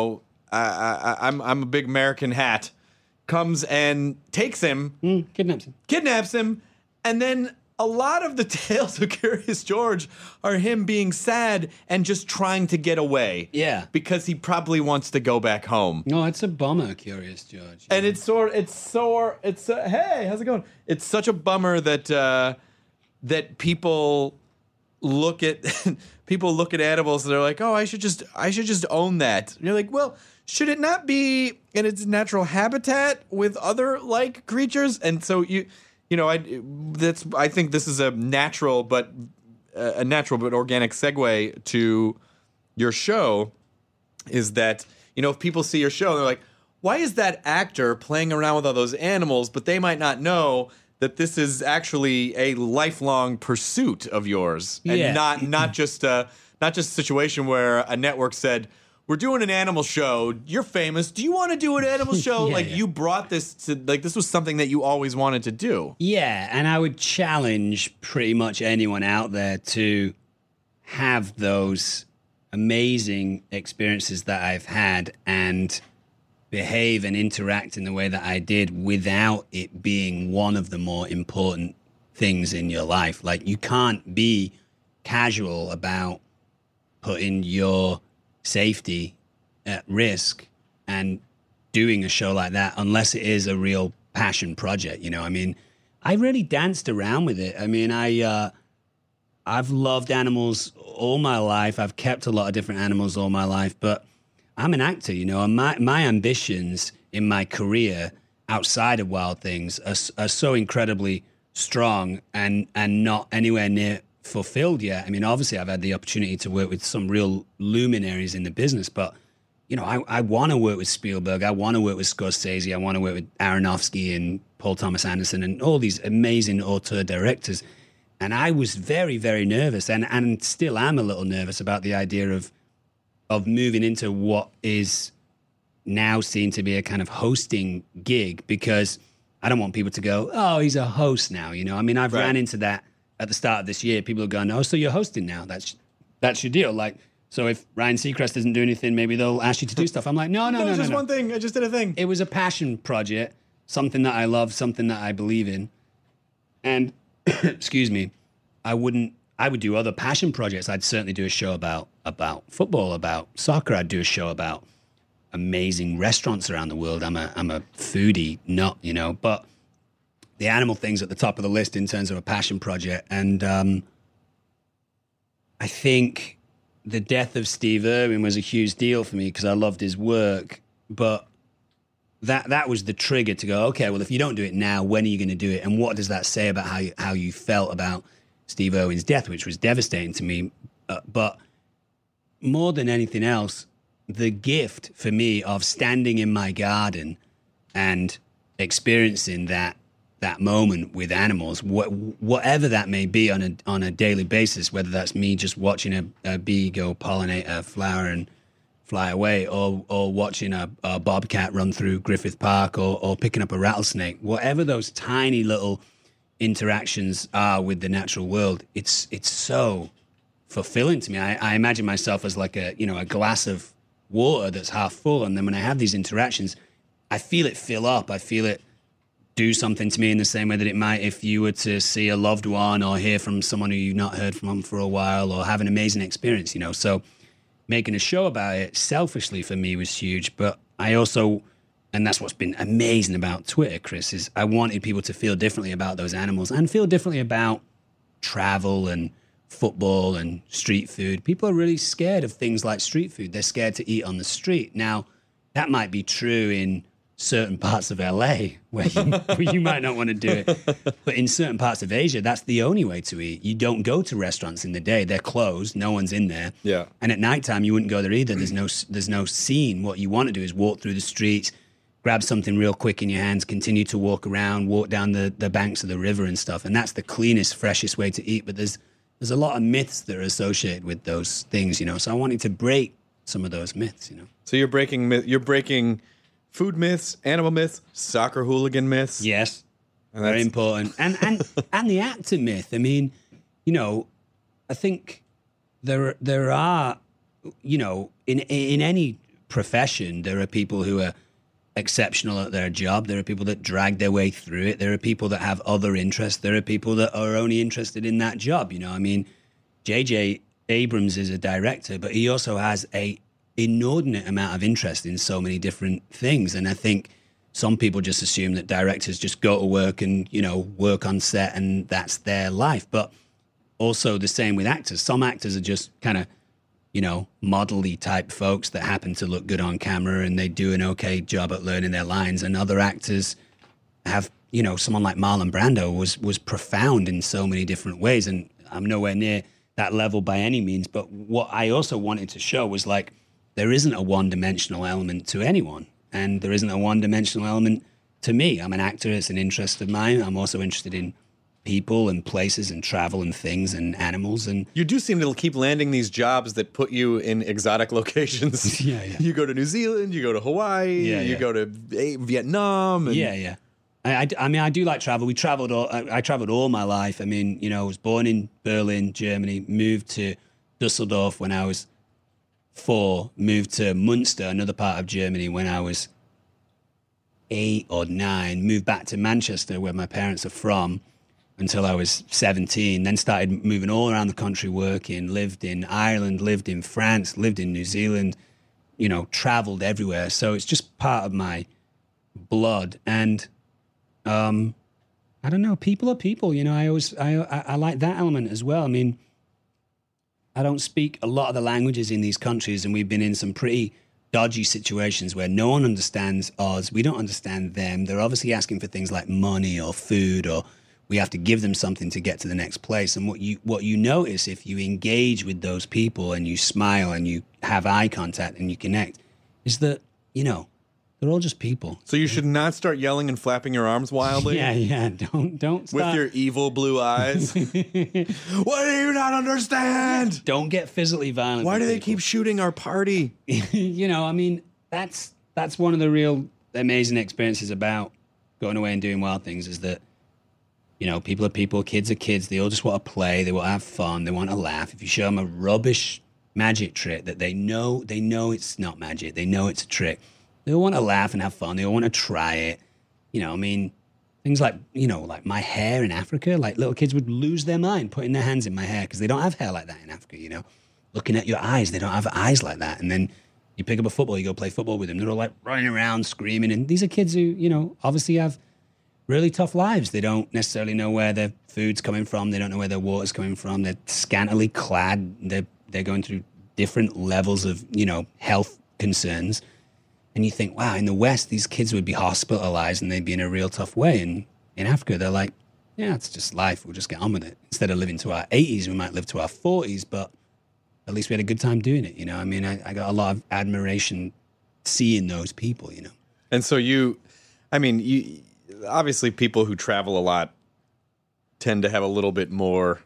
I, I, I'm I'm a big American hat, comes and takes him, Mm, kidnaps him. kidnaps him, and then a lot of the tales of Curious George are him being sad and just trying to get away. Yeah. Because he probably wants to go back home. No, it's a bummer, Curious George. And it's sort it's sore it's uh, hey, how's it going? It's such a bummer that uh, that people look at people look at animals and they're like, "Oh, I should just I should just own that." And you're like, "Well, should it not be in its natural habitat with other like creatures?" And so you You know, I that's I think this is a natural but uh, a natural but organic segue to your show. Is that, you know, if people see your show, they're like, why is that actor playing around with all those animals? But they might not know that this is actually a lifelong pursuit of yours, and Yeah. not not just a not just a situation where a network said, we're doing an animal show. You're famous. Do you want to do an animal show? Yeah, like yeah. you brought this to like this was something that you always wanted to do. Yeah, and I would challenge pretty much anyone out there to have those amazing experiences that I've had and behave and interact in the way that I did without it being one of the more important things in your life. Like, you can't be casual about putting your safety at risk and doing a show like that unless it is a real passion project. You know, I mean, I really danced around with it. I mean, I uh I've loved animals all my life. I've kept a lot of different animals all my life, but I'm an actor, you know, and my my ambitions in my career outside of Wild Things are, are so incredibly strong and and not anywhere near fulfilled yet. I mean, obviously I've had the opportunity to work with some real luminaries in the business, but you know, I, I want to work with Spielberg. I want to work with Scorsese. I want to work with Aronofsky and Paul Thomas Anderson and all these amazing auteur directors. And I was very, very nervous, and, and still am a little nervous about the idea of of moving into what is now seen to be a kind of hosting gig, because I don't want people to go, oh, he's a host now. You know, I mean, I've Right. ran into that at the start of this year. People are going, oh, so you're hosting now. That's that's your deal. Like, so if Ryan Seacrest doesn't do anything, maybe they'll ask you to do stuff. I'm like, no, no, No, no, it's no, just no. one thing. I just did a thing. It was a passion project, something that I love, something that I believe in. And, excuse me, I wouldn't, I would do other passion projects. I'd certainly do a show about, about football, about soccer. I'd do a show about amazing restaurants around the world. I'm a, I'm a foodie nut, you know, but the animal thing's at the top of the list in terms of a passion project. And um, I think the death of Steve Irwin was a huge deal for me because I loved his work, but that that was the trigger to go, okay, well, if you don't do it now, when are you going to do it? And what does that say about how you, how you felt about Steve Irwin's death, which was devastating to me? Uh, but more than anything else, the gift for me of standing in my garden and experiencing that that moment with animals, wh- whatever that may be on a on a daily basis, whether that's me just watching a, a bee go pollinate a flower and fly away, or or watching a, a bobcat run through Griffith Park, or, or picking up a rattlesnake, whatever those tiny little interactions are with the natural world, it's it's so fulfilling to me. I, I imagine myself as like a you know a glass of water that's half full, and then when I have these interactions, I feel it fill up. I feel it do something to me in the same way that it might if you were to see a loved one or hear from someone who you've not heard from for a while, or have an amazing experience, you know. So making a show about it selfishly for me was huge, but I also, and that's what's been amazing about Twitter, Chris, is I wanted people to feel differently about those animals and feel differently about travel and football and street food. People are really scared of things like street food. They're scared to eat on the street. Now, that might be true in certain parts of L A where you, where you might not want to do it. But in certain parts of Asia, that's the only way to eat. You don't go to restaurants in the day. They're closed. No one's in there. Yeah. And at nighttime, you wouldn't go there either. There's no there's no scene. What you want to do is walk through the streets, grab something real quick in your hands, continue to walk around, walk down the, the banks of the river and stuff. And that's the cleanest, freshest way to eat. But there's there's a lot of myths that are associated with those things, you know. So I wanted to break some of those myths, you know. So you're breaking myth- you're breaking food myths, animal myths, soccer hooligan myths. Yes, And very that's- important. And and and the actor myth. I mean, you know, I think there there are, you know, in in any profession. There are people who are exceptional at their job. There are people that drag their way through it. There are people that have other interests. There are people that are only interested in that job. You know, I mean, J J Abrams is a director, but he also has a inordinate amount of interest in so many different things. And I think some people just assume that directors just go to work and, you know, work on set and that's their life. But also the same with actors. Some actors are just kind of, you know, model-y type folks that happen to look good on camera and they do an okay job at learning their lines. And other actors have, you know, someone like Marlon Brando was was profound in so many different ways. And I'm nowhere near that level by any means. But what I also wanted to show was like, there isn't a one-dimensional element to anyone. And there isn't a one-dimensional element to me. I'm an actor. It's an interest of mine. I'm also interested in people and places and travel and things and animals. And You do seem to keep landing these jobs that put you in exotic locations. Yeah, yeah. You go to New Zealand, you go to Hawaii, Yeah, you yeah. go to eh, Vietnam. And yeah, yeah. I, I, I mean, I do like travel. We traveled all, I, I traveled all my life. I mean, you know, I was born in Berlin, Germany, moved to Dusseldorf when I was four, moved to Munster, another part of Germany, when I was eight or nine, moved back to Manchester, where my parents are from, until I was seventeen, then started moving all around the country working, lived in Ireland, lived in France, lived in New Zealand, you know, traveled everywhere. So it's just part of my blood. And um, I don't know, people are people, you know, I always, I, I, I like that element as well. I mean, I don't speak a lot of the languages in these countries, and we've been in some pretty dodgy situations where no one understands us. We don't understand them. They're obviously asking for things like money or food, or we have to give them something to get to the next place. And what you what you notice if you engage with those people and you smile and you have eye contact and you connect is that, you know, they're all just people. So you should not start yelling and flapping your arms wildly. Yeah, yeah. Don't don't start. With your evil blue eyes. What do you not understand? Don't get physically violent. Why with do they people. keep shooting our party? You know, I mean, that's that's one of the real amazing experiences about going away and doing wild things is that, you know, people are people, kids are kids. They all just want to play. They want to have fun. They want to laugh. If you show them a rubbish magic trick that they know, they know it's not magic. They know it's a trick. They all want to laugh and have fun. They all want to try it. You know, I mean, things like, you know, like my hair in Africa, like little kids would lose their mind putting their hands in my hair because they don't have hair like that in Africa, you know. Looking at your eyes, they don't have eyes like that. And then you pick up a football, you go play football with them. They're all like running around, screaming. And these are kids who, you know, obviously have really tough lives. They don't necessarily know where their food's coming from. They don't know where their water's coming from. They're scantily clad. They're, they're going through different levels of, you know, health concerns. And you think, wow, in the West, these kids would be hospitalized and they'd be in a real tough way. And in Africa, they're like, yeah, it's just life. We'll just get on with it. Instead of living to our eighties, we might live to our forties, but at least we had a good time doing it. You know, I mean, I, I got a lot of admiration seeing those people, you know. And so you, I mean, you obviously people who travel a lot tend to have a little bit more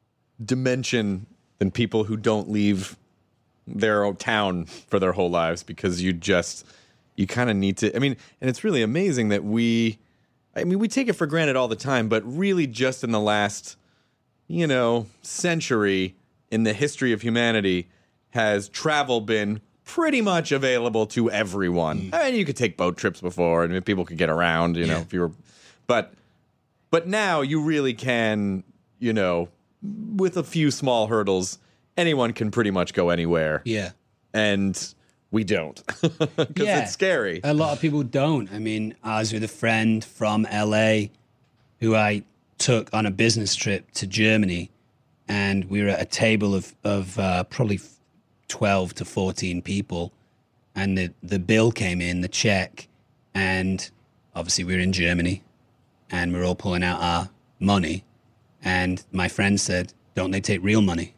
dimension than people who don't leave their own town for their whole lives, because you just, you kind of need to, I mean, and it's really amazing that we, I mean, we take it for granted all the time, but really just in the last, you know, century in the history of humanity has travel been pretty much available to everyone. Mm. I mean, you could take boat trips before and people could get around, you yeah. know, if you were, but, but now you really can, you know, with a few small hurdles, anyone can pretty much go anywhere. Yeah. And we don't. Because yeah. it's scary. A lot of people don't. I mean, I was with a friend from L A who I took on a business trip to Germany, and we were at a table of, of uh, probably twelve to fourteen people, and the, the bill came in, the check, and obviously we were in Germany, and we were all pulling out our money, and my friend said, don't they take real money?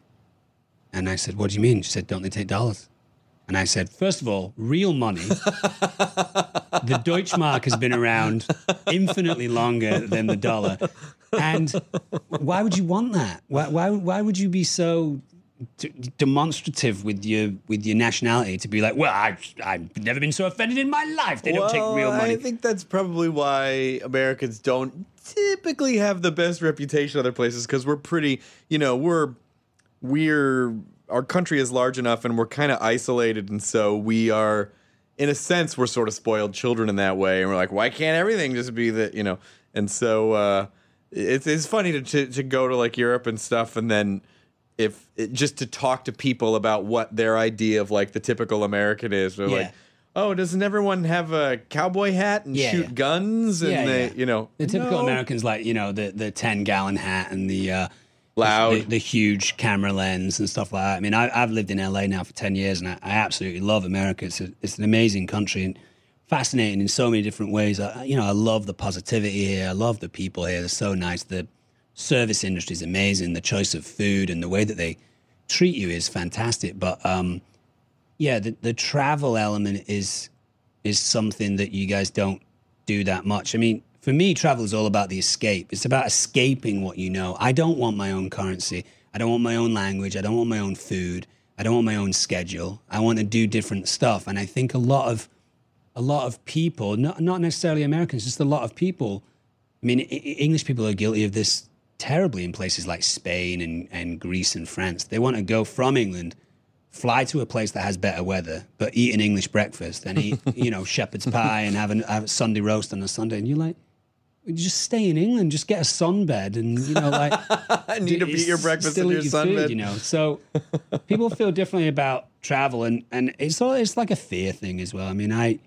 And I said, what do you mean? She said, don't they take dollars? And I said, first of all, real money. The Deutschmark has been around infinitely longer than the dollar. And why would you want that? Why why, why would you be so d- demonstrative with your with your nationality to be like, well, I, I've never been so offended in my life. They well, don't take real money. I think that's probably why Americans don't typically have the best reputation other places, because we're pretty, you know, we're... we're our country is large enough and we're kind of isolated, and so we are, in a sense, we're sort of spoiled children in that way, and we're like, why can't everything just be that, you know? And so uh, it's it's funny to, to to go to like Europe and stuff, and then if it, just to talk to people about what their idea of like the typical American is. We're Yeah. like, oh, doesn't everyone have a cowboy hat and Yeah, shoot yeah. guns? And Yeah, they, yeah. you know, The typical no. Americans, like, you know, the the ten gallon hat and the uh, Loud. the, the huge camera lens and stuff like that. I mean, I, I've lived in L A now for ten years, and I, I absolutely love America. It's a, it's an amazing country and fascinating in so many different ways. I, you know, I love the positivity here. I love the people here. They're so nice. The service industry is amazing. The choice of food and the way that they treat you is fantastic. But um, yeah, the, the travel element is is something that you guys don't do that much. I mean, for me, travel is all about the escape. It's about escaping what you know. I don't want my own currency. I don't want my own language. I don't want my own food. I don't want my own schedule. I want to do different stuff. And I think a lot of a lot of people, not not necessarily Americans, just a lot of people. I mean, I- English people are guilty of this terribly in places like Spain and, and Greece and France. They want to go from England, fly to a place that has better weather, but eat an English breakfast and eat, you know, shepherd's pie and have, an, have a Sunday roast on a Sunday. And you're like, just stay in England, just get a sunbed and, you know, like... I need to it's eat your breakfast still in your eat your sunbed. food, you know. So people feel differently about travel, and, and it's all, it's like a fear thing as well. I mean, I,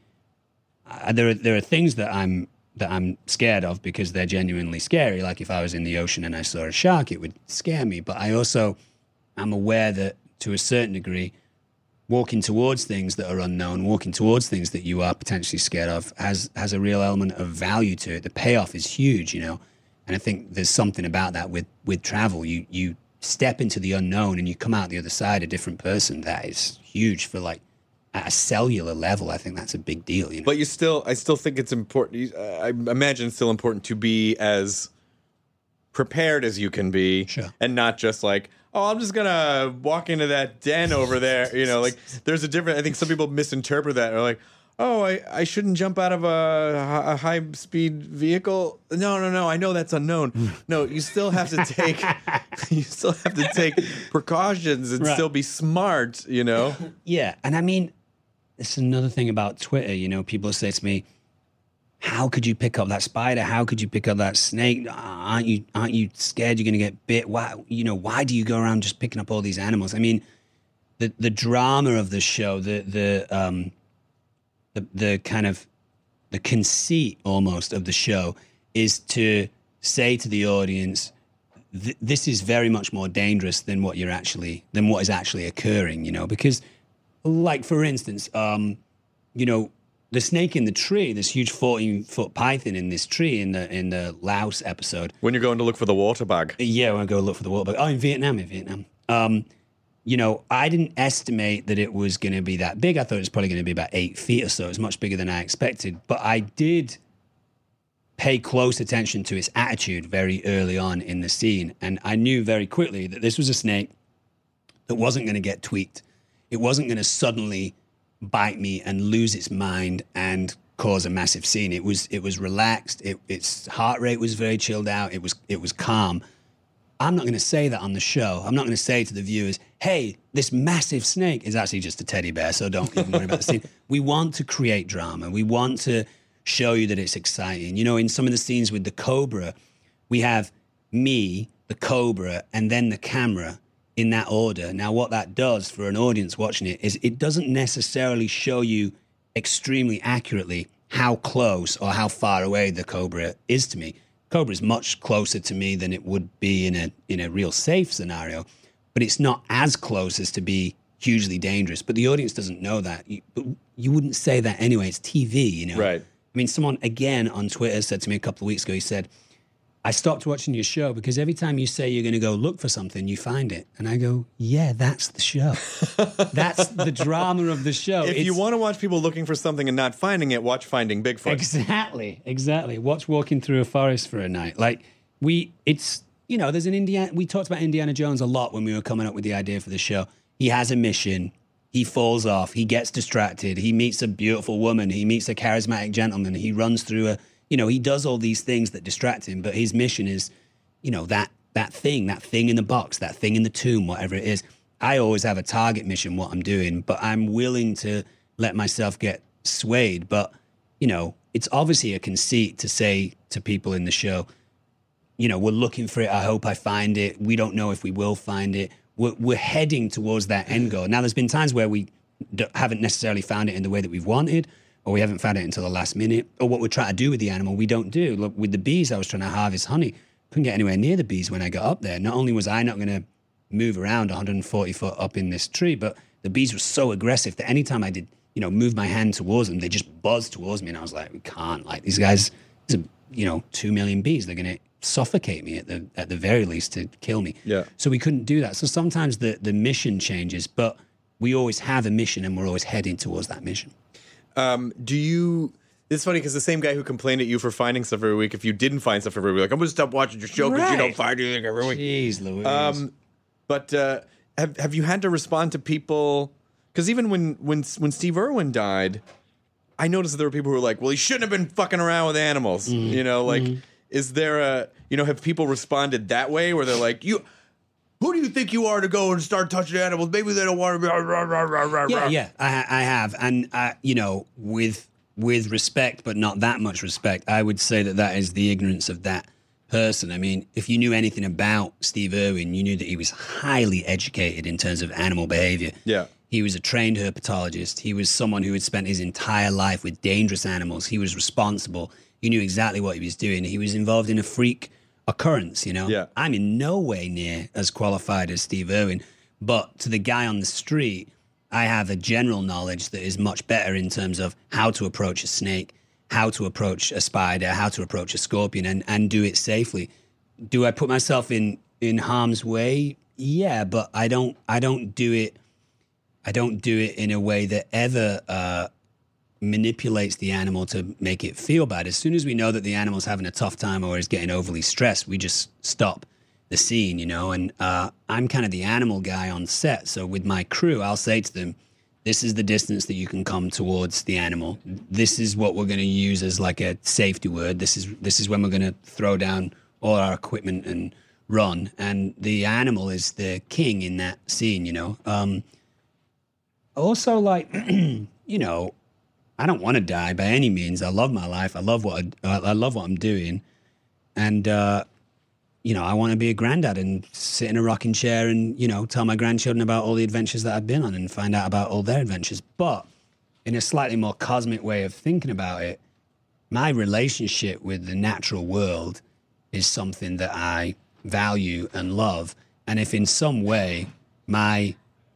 I there are there are things that I'm that I'm scared of because they're genuinely scary. Like if I was in the ocean and I saw a shark, it would scare me. But I also am aware that to a certain degree, walking towards things that are unknown, walking towards things that you are potentially scared of, has has a real element of value to it. The payoff is huge, you know. And I think there's something about that with with travel. You you step into the unknown and you come out the other side a different person. That is huge for, like, at a cellular level. I think that's a big deal, you know. But you still, I still think it's important. you- I imagine it's still important to be as prepared as you can be, Sure. and not just like, oh, I'm just gonna walk into that den over there. You know, like there's a different. I think some people misinterpret that. Or like, oh, I, I shouldn't jump out of a, a high speed vehicle. No, no, no. I know that's unknown. No, you still have to take. You still have to take precautions and Right. still be smart. You know. Yeah, and I mean, it's another thing about Twitter. You know, people say to me, "How could you pick up that spider? How could you pick up that snake? Aren't you aren't you scared you're going to get bit? Why you know why do you go around just picking up all these animals?" I mean, the the drama of the show, the the um, the the kind of the conceit almost of the show is to say to the audience, th- this is very much more dangerous than what you're actually than what is actually occurring. You know, because like for instance, um, you know, the snake in the tree, this huge fourteen foot python in this tree in the in the Laos episode. When you're going to look for the water bug. Yeah, when I go look for the water bug. Oh, in Vietnam, in Vietnam. Um, you know, I didn't estimate that it was going to be that big. I thought it was probably going to be about eight feet or so. It was much bigger than I expected. But I did pay close attention to its attitude very early on in the scene. And I knew very quickly that this was a snake that wasn't going to get tweaked. It wasn't going to suddenly bite me and lose its mind and cause a massive scene. It was it was relaxed. It, its heart rate was very chilled out. It was it was calm. I'm not going to say that on the show. I'm not going to say to the viewers, hey, this massive snake is actually just a teddy bear, so don't even worry about the scene. We want to create drama. We want to show you that it's exciting. You know, in some of the scenes with the cobra, we have me, the cobra, and then the camera in that order. Now, what that does for an audience watching it is it doesn't necessarily show you extremely accurately how close or how far away the cobra is to me. Cobra is much closer to me than it would be in a in a real safe scenario, but it's not as close as to be hugely dangerous. But the audience doesn't know that. You, but you wouldn't say that anyway. It's T V, you know. Right. I mean, someone again on Twitter said to me a couple of weeks ago. He said, I stopped watching your show because every time you say you're going to go look for something, you find it. And I go, yeah, that's the show. That's the drama of the show. If you It's- want to watch people looking for something and not finding it, watch Finding Bigfoot. Exactly, exactly. Watch Walking Through a Forest for a night. Like, we, it's, you know, there's an Indiana, we talked about Indiana Jones a lot when we were coming up with the idea for the show. He has a mission. He falls off. He gets distracted. He meets a beautiful woman. He meets a charismatic gentleman. He runs through a, you know, he does all these things that distract him, but his mission is, you know, that that thing, that thing in the box, that thing in the tomb, whatever it is. I always have a target mission, what I'm doing, but I'm willing to let myself get swayed. But, you know, it's obviously a conceit to say to people in the show, you know, we're looking for it. I hope I find it. We don't know if we will find it. We're, we're heading towards that end goal. Now, there's been times where we d- haven't necessarily found it in the way that we've wanted, or we haven't found it until the last minute, or what we're trying to do with the animal, we don't do. Look, with the bees, I was trying to harvest honey. Couldn't get anywhere near the bees when I got up there. Not only was I not going to move around one hundred forty foot up in this tree, but the bees were so aggressive that anytime I did, you know, move my hand towards them, they just buzzed towards me. And I was like, we can't, like, these guys, these are, you know, two million bees. They're going to suffocate me at the at the very least to kill me. Yeah. So we couldn't do that. So sometimes the, the mission changes, but we always have a mission and we're always heading towards that mission. Um, do you... It's funny because the same guy who complained at you for finding stuff every week, if you didn't find stuff every week, like, I'm going to stop watching your show because you don't find anything every week. Jeez Louise. Um, but uh, have have you had to respond to people? Because even when, when, when Steve Irwin died, I noticed that there were people who were like, well, he shouldn't have been fucking around with animals. Mm. You know, like, mm. is there a... You know, have people responded that way where they're like, you... Who do you think you are to go and start touching animals? Maybe they don't want to be... Rah, rah, rah, rah, yeah, yeah, I, I have. And, uh, you know, with with respect, but not that much respect, I would say that that is the ignorance of that person. I mean, if you knew anything about Steve Irwin, you knew that he was highly educated in terms of animal behavior. Yeah. He was a trained herpetologist. He was someone who had spent his entire life with dangerous animals. He was responsible. He knew exactly what he was doing. He was involved in a freak occurrence, you know? Yeah. I'm in no way near as qualified as Steve Irwin, but to the guy on the street, I have a general knowledge that is much better in terms of how to approach a snake, how to approach a spider, how to approach a scorpion, and, and do it safely. Do I put myself in, in harm's way? Yeah, but I don't I don't do it I don't do it in a way that ever uh, manipulates the animal to make it feel bad. As soon as we know that the animal's having a tough time or is getting overly stressed, we just stop the scene, you know. And uh, I'm kind of the animal guy on set. So with my crew, I'll say to them, this is the distance that you can come towards the animal. This is what we're going to use as like a safety word. This is this is when we're going to throw down all our equipment and run. And the animal is the king in that scene, you know. Um, also, like, you know, I don't want to die by any means. I love my life. I love what I, I love what I'm doing, and uh, you know, I want to be a granddad and sit in a rocking chair and, you know, tell my grandchildren about all the adventures that I've been on and find out about all their adventures. But in a slightly more cosmic way of thinking about it, my relationship with the natural world is something that I value and love. And if in some way my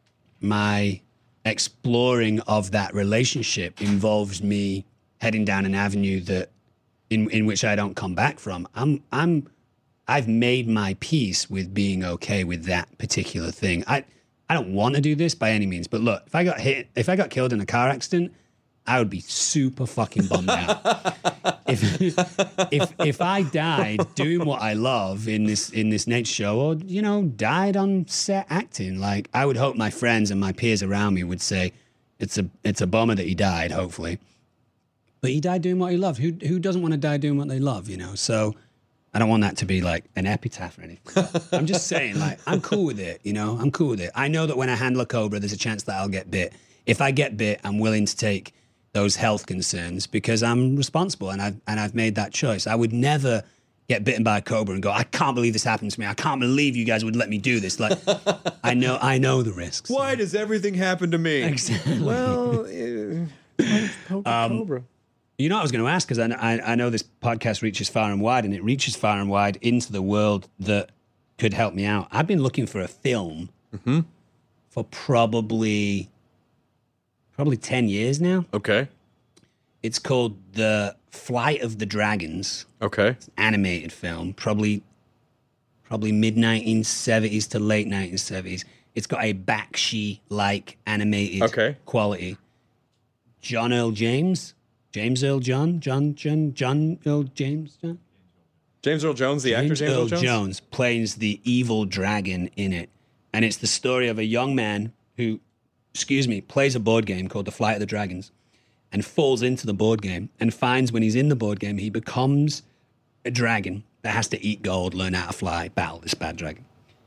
my exploring of that relationship involves me heading down an avenue that in in which I don't come back from, I'm I'm I've made my peace with being okay with that particular thing. I I don't want to do this by any means, but look, if I got hit, if I got killed in a car accident, I would be super fucking bummed out. if if if I died doing what I love in this in this nature show, or you know, died on set acting, like I would hope my friends and my peers around me would say, it's a it's a bummer that he died, hopefully. But he died doing what he loved. Who who doesn't want to die doing what they love, you know? So I don't want that to be like an epitaph or anything. I'm just saying, like, I'm cool with it, you know? I'm cool with it. I know that when I handle a cobra, there's a chance that I'll get bit. If I get bit, I'm willing to take those health concerns because I'm responsible and I've, and I've made that choice. I would never get bitten by a cobra and go, I can't believe this happened to me. I can't believe you guys would let me do this. Like, I know I know the risks. Why does everything happen to me? Exactly. Well, uh, poke a Um, cobra. You know what I was going to ask, because I, I, I know this podcast reaches far and wide, and it reaches far and wide into the world that could help me out. I've been looking for a film Mm-hmm. for probably probably ten years now. Okay. It's called The Flight of the Dragons. Okay. It's an animated film, probably probably mid nineteen seventies to late nineteen seventies. It's got a Bakshi-like animated Okay. quality. John Earl James, James Earl John, John John John Earl James, John? James Earl Jones, the actor James Earl Jones? plays the evil dragon in it. And it's the story of a young man who, excuse me, plays a board game called The Flight of the Dragons and falls into the board game and finds when he's in the board game, he becomes a dragon that has to eat gold, learn how to fly, battle this bad dragon.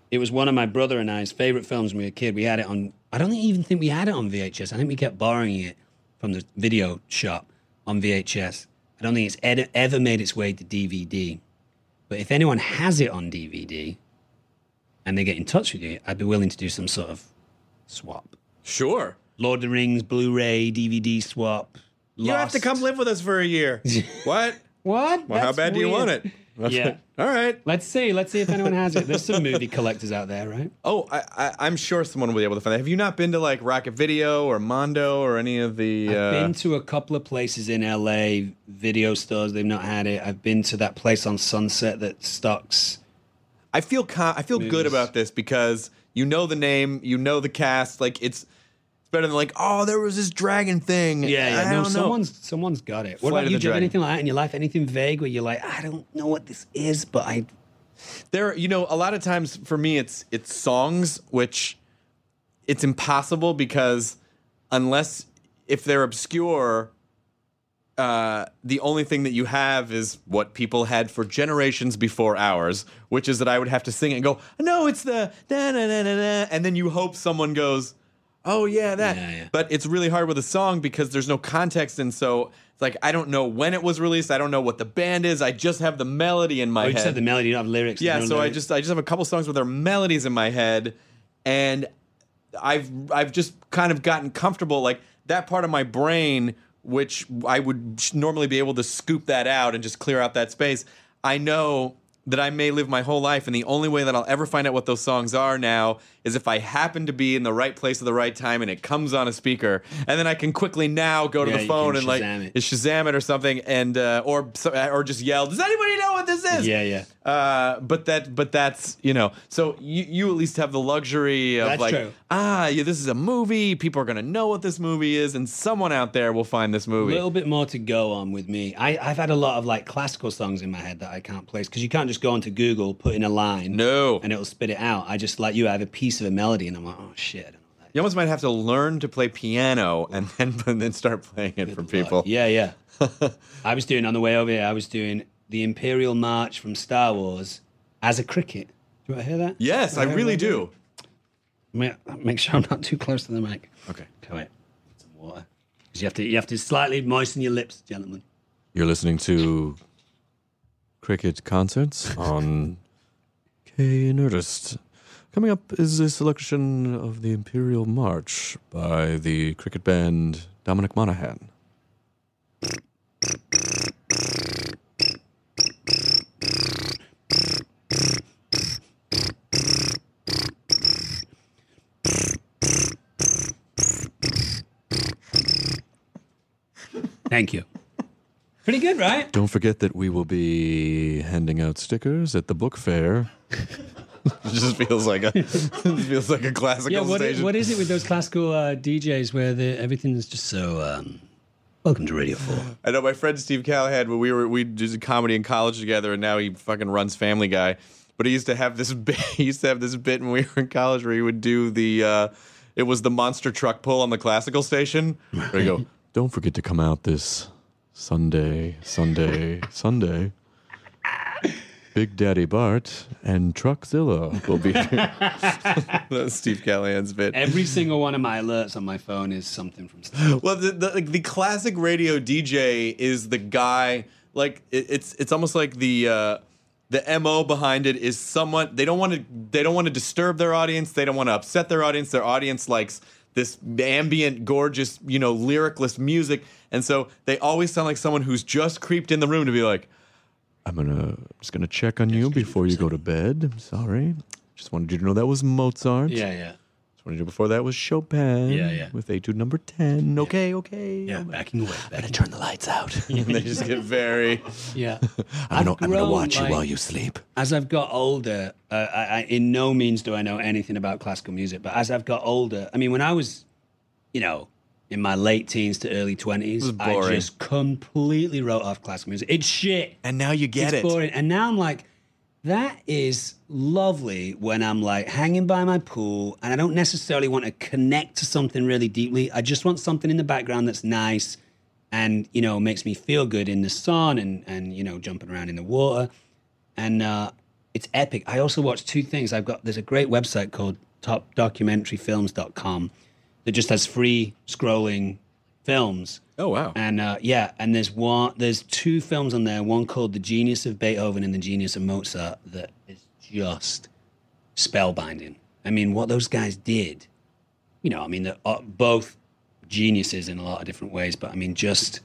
It was one of my brother and I's favorite films when we were a kid. We had it on, I don't even think we had it on V H S. I think we kept borrowing it from the video shop on V H S. I don't think it's ed- ever made its way to D V D. But if anyone has it on D V D and they get in touch with you, I'd be willing to do some sort of swap. Sure. Lord of the Rings, Blu-ray, D V D swap. You have to come live with us for a year. What? What? Well, how That's bad do you weird. want it? Yeah. All right. Let's see. Let's see if anyone has it. There's some movie collectors out there, right? Oh, I, I, I'm sure someone will be able to find that. Have you not been to like Rocket Video or Mondo or any of the? I've uh, been to a couple of places in L A, video stores. They've not had it. I've been to that place on Sunset that stocks. I feel con- I feel good Movies. about this because you know the name, you know the cast. Like it's it's better than like, oh, there was this dragon thing. Yeah, yeah. I no, don't know. someone's someone's got it. What Flight about of you? the Do you have Dragon. anything like that in your life? Anything vague where you're like, I don't know what this is, but I. There, you know, a lot of times for me, it's it's songs which it's impossible because unless if they're obscure, uh, the only thing that you have is what people had for generations before ours, which is that I would have to sing it and go, no, it's the na na na na na, and then you hope someone goes, oh yeah, that. Yeah, yeah. But it's really hard with a song because there's no context, and so it's like I don't know when it was released. I don't know what the band is. I just have the melody in my Oh, you head. just have the melody, you don't have lyrics. Yeah, no so I lyrics. just I just have a couple songs with their melodies in my head, and I've I've just kind of gotten comfortable. Like that part of my brain, which I would normally be able to scoop that out and just clear out that space. I know that I may live my whole life, and the only way that I'll ever find out what those songs are now is if I happen to be in the right place at the right time and it comes on a speaker, and then I can quickly now go to Yeah, the you phone can and like Shazam it. Shazam it or something, and uh, or or just yell, "Does anybody know what this is?" Yeah, yeah. Uh, but that, but that's you know. So you, you at least have the luxury of That's like, true. ah, yeah, this is a movie. People are gonna know what this movie is, and someone out there will find this A movie. little bit more to go on with me. I, I've had a lot of like classical songs in my head that I can't place because you can't just go onto Google, put in a line, No. and it'll spit it out. I just like you, I have a piece of a melody, and I'm like, oh shit, I don't know that. You almost might have to learn to play piano and then and then start playing it for people. Yeah, yeah. I was doing on the way over here. I was doing the Imperial March from Star Wars as a cricket. Do you want to hear that? Yes, I hear really that? do. Make, make sure I'm not too close to the mic. Okay. Come here. Some water. 'Cause you have to you have to slightly moisten your lips, gentlemen. You're listening to cricket concerts on K Nerdist. Coming up is a selection of the Imperial March by the cricket band Dominic Monaghan. Thank you. Pretty good, right? Don't forget that we will be handing out stickers at the book fair. It just feels like a it feels like a classical Yeah, what is, station. what is it with those classical uh, D Js where the, everything is just so... Um, welcome to Radio four. I know my friend Steve Callahan, when we were we did comedy in college together, and now he fucking runs Family Guy. But he used to have this bit. He used to have this bit when we were in college where he would do the. Uh, it was the monster truck pull on the classical station. Where he go, don't forget to come out this Sunday, Sunday, Sunday. Big Daddy Bart and Truckzilla will be here. That's Steve Callahan's bit. Every single one of my alerts on my phone is something from Star Wars. Well, the, the like the classic radio D J is the guy. Like it, it's it's almost like the uh, the M O behind it is someone they don't want to they don't want to disturb their audience. They don't want to upset their audience. Their audience likes this ambient, gorgeous, you know, lyricless music, and so they always sound like someone who's just creeped in the room to be like, I'm gonna just gonna check on you before you go to bed. I'm sorry. Just wanted you to know that was Mozart. Yeah, yeah. Just wanted you before that was Chopin. Yeah, yeah. With Etude number ten. Okay, okay. Yeah, backing away. Backing Turn the lights out. And they just get very. Yeah. I'm gonna, I've I'm gonna grown, watch you like- while you sleep. As I've got older, uh, I, I, in no means do I know anything about classical music, but as I've got older, I mean, when I was, you know, in my late teens to early twenties, was I boring. just completely wrote off classical music. It's shit. And now you get it's it. boring. And now I'm like, that is lovely when I'm like hanging by my pool and I don't necessarily want to connect to something really deeply. I just want something in the background that's nice and, you know, makes me feel good in the sun and, and you know, jumping around in the water. And uh, it's epic. I also watched two things. I've got there's a great website called top documentary films dot com that just has free scrolling films. Oh wow. And uh, yeah, and there's one there's two films on there, one called The Genius of Beethoven and The Genius of Mozart, that is just spellbinding. I mean, what those guys did, you know, I mean, they're uh, both geniuses in a lot of different ways, but I mean, just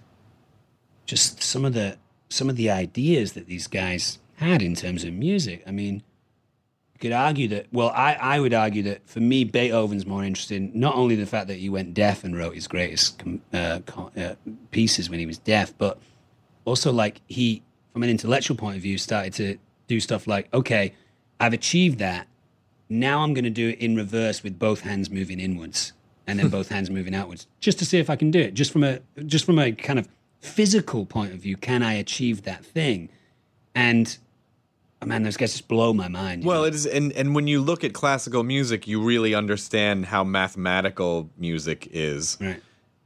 just some of the some of the ideas that these guys had in terms of music. I mean, you could argue that, well, I, I would argue that for me, Beethoven's more interesting, not only the fact that he went deaf and wrote his greatest uh, uh, pieces when he was deaf, but also like he, from an intellectual point of view, started to do stuff like, okay, I've achieved that. Now I'm going to do it in reverse with both hands moving inwards and then both hands moving outwards, just to see if I can do it. Just from a just from a kind of physical point of view, can I achieve that thing? And oh man, those guys just blow my mind. Well, know? it is, and, and when you look at classical music, you really understand how mathematical music is. Right.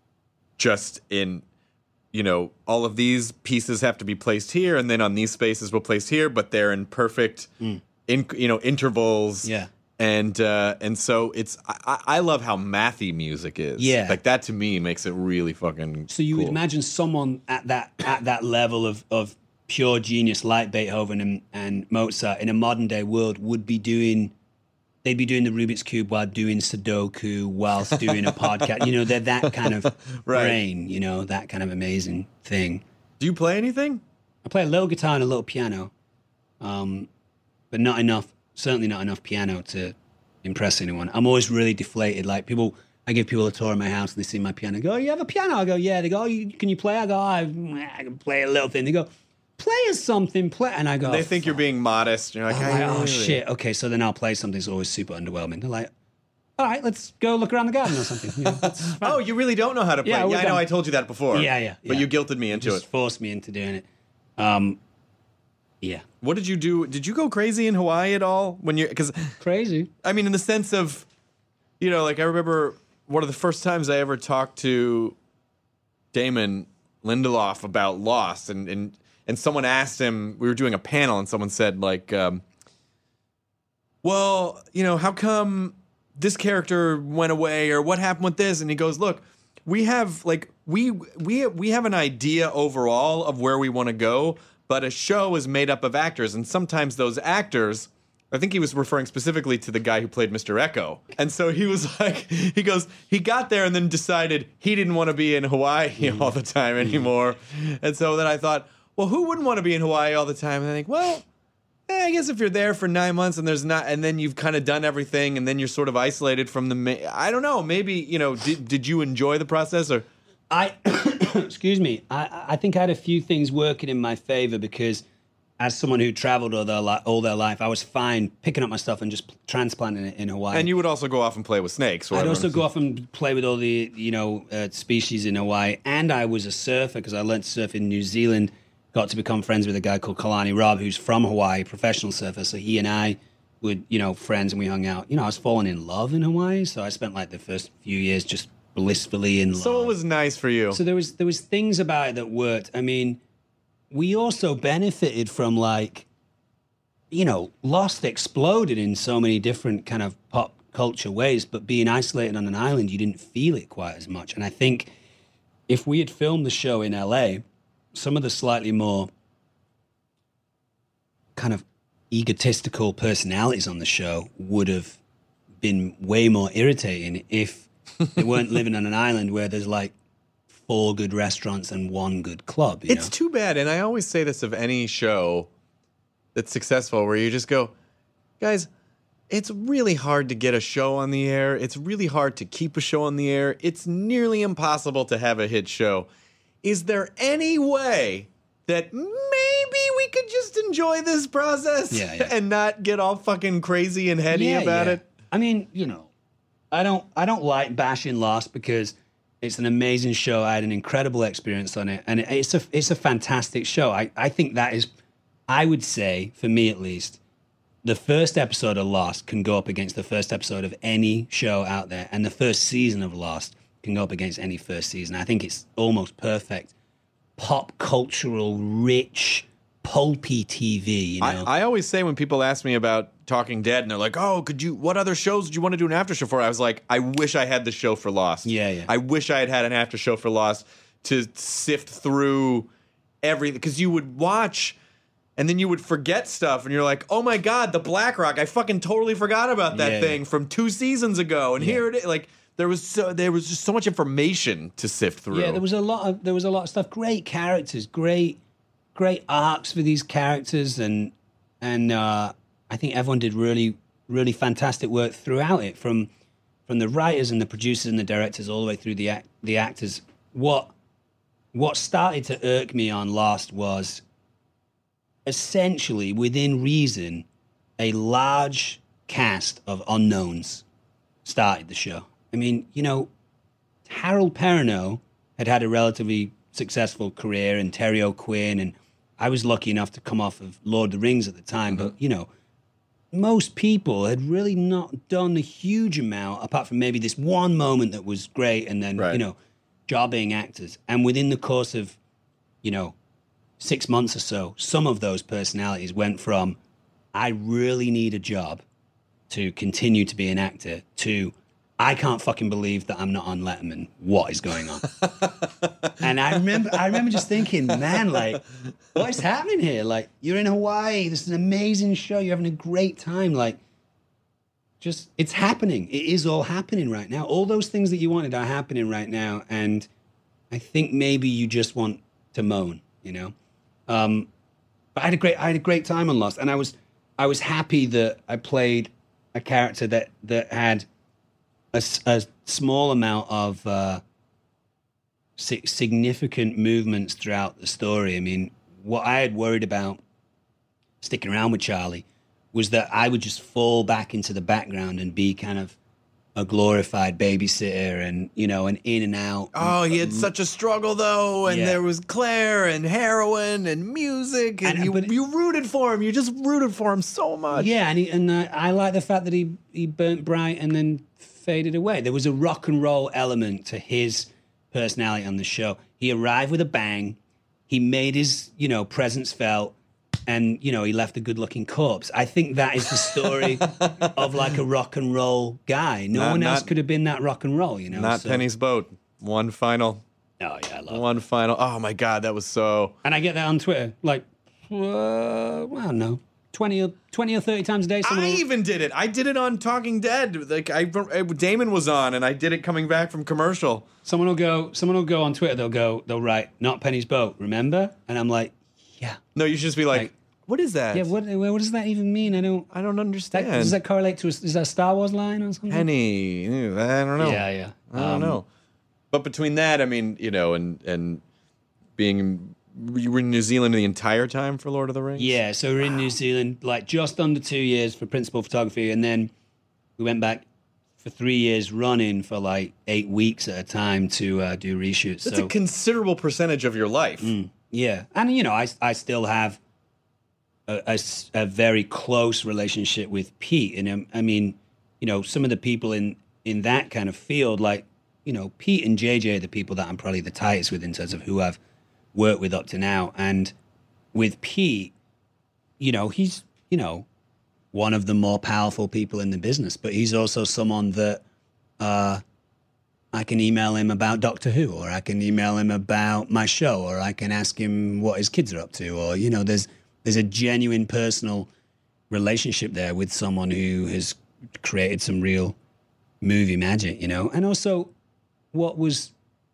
Just in, you know, all of these pieces have to be placed here, and then on these spaces we'll place here, but they're in perfect, mm. in you know, intervals. Yeah. And uh, and so it's I, I love how mathy music is. Yeah. Like that to me makes it really fucking. So you cool. would imagine someone at that at that level of of pure genius like Beethoven and, and Mozart in a modern day world would be doing, they'd be doing the Rubik's Cube while doing Sudoku whilst doing a podcast. You know, they're that kind of right. brain, you know, that kind of amazing thing. Do you play anything? I play a little guitar and a little piano, um, but not enough, certainly not enough piano to impress anyone. I'm always really deflated. Like people, I give people a tour of my house and they see my piano. I go, oh, you have a piano? I go, yeah. They go, oh, you, can you play? I go, oh, I, I can play a little thing. They go, play us something, play. And I go, they think fuck. you're being modest. You're like, I'm I like, oh, really... shit. Okay, so then I'll play something that's always super underwhelming. They're like, all right, let's go look around the garden or something. You know, that's fine. Oh, you really don't know how to play? Yeah, Yeah, we're I know. done. I told you that before. Yeah, yeah. But yeah. you guilted me into Just it. forced me into doing it. Um, yeah. What did you do? Did you go crazy in Hawaii at all? When you because Crazy. I mean, in the sense of, you know, like I remember one of the first times I ever talked to Damon Lindelof about Lost, and and and someone asked him. We were doing a panel, and someone said like, um, "Well, you know, how come this character went away, or what happened with this?" And he goes, "Look, we have like we we we have an idea overall of where we want to go." But a show is made up of actors, and sometimes those actors, I think he was referring specifically to the guy who played Mister Echo. And so he was like, he goes, he got there and then decided he didn't want to be in Hawaii mm. all the time anymore. And so then I thought, well, who wouldn't want to be in Hawaii all the time? And I think, well, eh, I guess if you're there for nine months and there's not, and then you've kind of done everything, and then you're sort of isolated from the, ma- I don't know, maybe, you know, did, did you enjoy the process or? I, excuse me, I, I think I had a few things working in my favor because as someone who traveled all their, li- all their life, I was fine picking up my stuff and just transplanting it in Hawaii. And you would also go off and play with snakes. Or I'd whatever. also go off and play with all the, you know, uh, species in Hawaii. And I was a surfer because I learned to surf in New Zealand, got to become friends with a guy called Kalani Rob, who's from Hawaii, professional surfer. So he and I would, you know, friends, and we hung out. You know, I was falling in love in Hawaii. So I spent like the first few years just blissfully in love. So it was nice for you. So there was there was things about it that worked. I mean, we also benefited from like, you know, Lost exploded in so many different kind of pop culture ways, but being isolated on an island, you didn't feel it quite as much. And I think if we had filmed the show in L A, some of the slightly more kind of egotistical personalities on the show would have been way more irritating if they weren't living on an island where there's like four good restaurants and one good club. You it's know? too bad, and I always say this of any show that's successful, where you just go, guys, it's really hard to get a show on the air. It's really hard to keep a show on the air. It's nearly impossible to have a hit show. Is there any way that maybe we could just enjoy this process Yeah, yeah. and not get all fucking crazy and heady Yeah, about yeah. it? I mean, you know, I don't I don't like bashing Lost because it's an amazing show. I had an incredible experience on it, and it's a it's a fantastic show. I, I think that is, I would say, for me at least, the first episode of Lost can go up against the first episode of any show out there, and the first season of Lost can go up against any first season. I think it's almost perfect. Pop cultural, rich, pulpy T V. You know, I, I always say when people ask me about Talking Dead and they're like, "Oh, could you? What other shows did you want to do an after show for?" I was like, "I wish I had the show for Lost. Yeah, yeah. I wish I had had an after show for Lost to sift through everything because you would watch." And then you would forget stuff, and you're like, "Oh my God, the BlackRock! I fucking totally forgot about that Yeah, thing yeah. from two seasons ago." And Yeah. here it is. Like there was so there was just so much information to sift through. Yeah, there was a lot of there was a lot of stuff. Great characters, great, great arcs for these characters, and and uh, I think everyone did really, really fantastic work throughout it, from from the writers and the producers and the directors all the way through the act, the actors. What what started to irk me on Lost was essentially, within reason, a large cast of unknowns started the show. I mean, you know, Harold Perrineau had had a relatively successful career, and Terry O'Quinn, and I was lucky enough to come off of Lord of the Rings at the time, Mm-hmm. but, you know, most people had really not done a huge amount, apart from maybe this one moment that was great, and then, Right. you know, jobbing actors. And within the course of, you know, six months or so, some of those personalities went from, I really need a job to continue to be an actor, to, I can't fucking believe that I'm not on Letterman. What is going on? And I remember, I remember just thinking, man, like, what is happening here? Like, you're in Hawaii. This is an amazing show. You're having a great time. Like, just, it's happening. It is all happening right now. All those things that you wanted are happening right now. And I think maybe you just want to moan, you know? Um, but I had a great, I had a great time on Lost, and I was, I was happy that I played a character that that had a, s- a small amount of uh, si- significant movements throughout the story. I mean, what I had worried about sticking around with Charlie was that I would just fall back into the background and be kind of a glorified babysitter, and, you know, an in and out. Oh, he had such a struggle though, and Yeah. there was Claire and heroin and music, and, And- you but- you rooted for him. You just rooted for him so much. Yeah, and he, and uh, I like the fact that he he burnt bright and then faded away. There was a rock and roll element to his personality on the show. He arrived with a bang. He made his, you know, presence felt, and, you know, he left a good-looking corpse. I think that is the story of like a rock and roll guy. No Not- one else not- could have been that rock and roll, you know. Not so- Penny's boat. One final, Oh yeah, I love it. one final. Oh my God, that was so. And I get that on Twitter, like, uh, well, I don't know, twenty or twenty or thirty times a day. Someone I will- even did it. I did it on Talking Dead. Like I, Damon was on, and I did it coming back from commercial. Someone will go. Someone will go on Twitter. They'll go. They'll write, "Not Penny's boat." Remember? And I'm like, yeah, No, you should just be like, Like- what is that? yeah. What? What does that even mean? I don't. I don't That, understand. does that correlate to? A, is that a Star Wars line or something? Penny? I don't know. Yeah, yeah. I don't Um, know. But between that, I mean, you know, and and being you were in New Zealand the entire time for Lord of the Rings. Yeah. So we're in New Zealand, like just under two years for principal photography, and then we went back for three years running for like eight weeks at a time to uh, do reshoots. That's so a considerable percentage of your life. yeah, and you know, I I still have a, a s- a very close relationship with Pete, and um, I mean, you know, some of the people in in that kind of field, like, you know, Pete and J J are the people that I'm probably the tightest with in terms of who I've worked with up to now. And with Pete, you know, he's, you know, one of the more powerful people in the business, but he's also someone that uh, I can email him about Doctor Who, or I can email him about my show, or I can ask him what his kids are up to, or, you know, there's there's a genuine personal relationship there with someone who has created some real movie magic, you know. And also, what was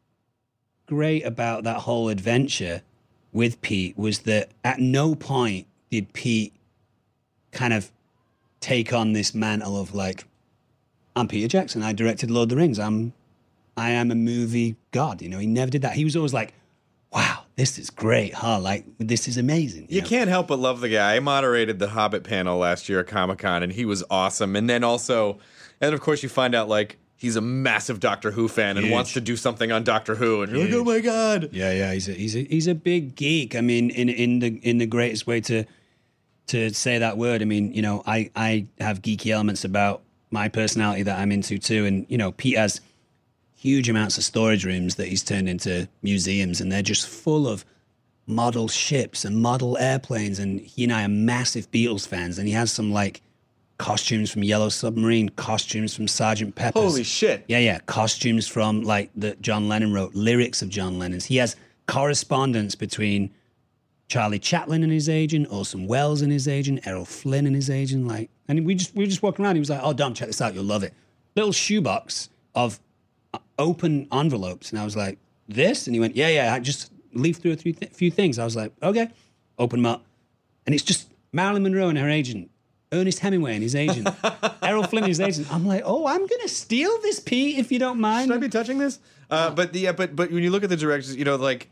great about that whole adventure with Pete was that at no point did Pete kind of take on this mantle of like, I'm Peter Jackson, I directed Lord of the Rings, I'm I am a movie god, you know. He never did that. He was always like, wow, this is great, huh? Like, this is amazing. You know? can't help but love the guy. I moderated the Hobbit panel last year at Comic-Con, and he was awesome. And then also, and of course you find out, like, he's a massive Doctor Who fan and Huge. wants to do something on Doctor Who. And you're like, Huge. oh my God. Yeah, yeah, he's a he's a he's a big geek. I mean, in in the in the greatest way to to say that word. I mean, you know, I I have geeky elements about my personality that I'm into too, and you know, Pete has huge amounts of storage rooms that he's turned into museums, and they're just full of model ships and model airplanes. And he and I are massive Beatles fans. And he has some like costumes from Yellow Submarine, costumes from Sergeant Pepper's. Holy shit. Yeah, yeah. Costumes from like that John Lennon wrote, lyrics of John Lennon's. He has correspondence between Charlie Chaplin and his agent, Orson Welles and his agent, Errol Flynn and his agent. Like, and we just we were just walking around. He was like, "Oh, Dom, check this out. You'll love it." Little shoebox of open envelopes, and I was like, "This?" And he went, "Yeah, yeah. I just leaf through a few, th- few things." I was like, "Okay." Open them up, and it's just Marilyn Monroe and her agent, Ernest Hemingway and his agent, Errol Flynn and his agent. I'm like, "Oh, I'm gonna steal this, Pete, if you don't mind." Should I be touching this? Uh, but the, yeah, but but when you look at the directors, you know, like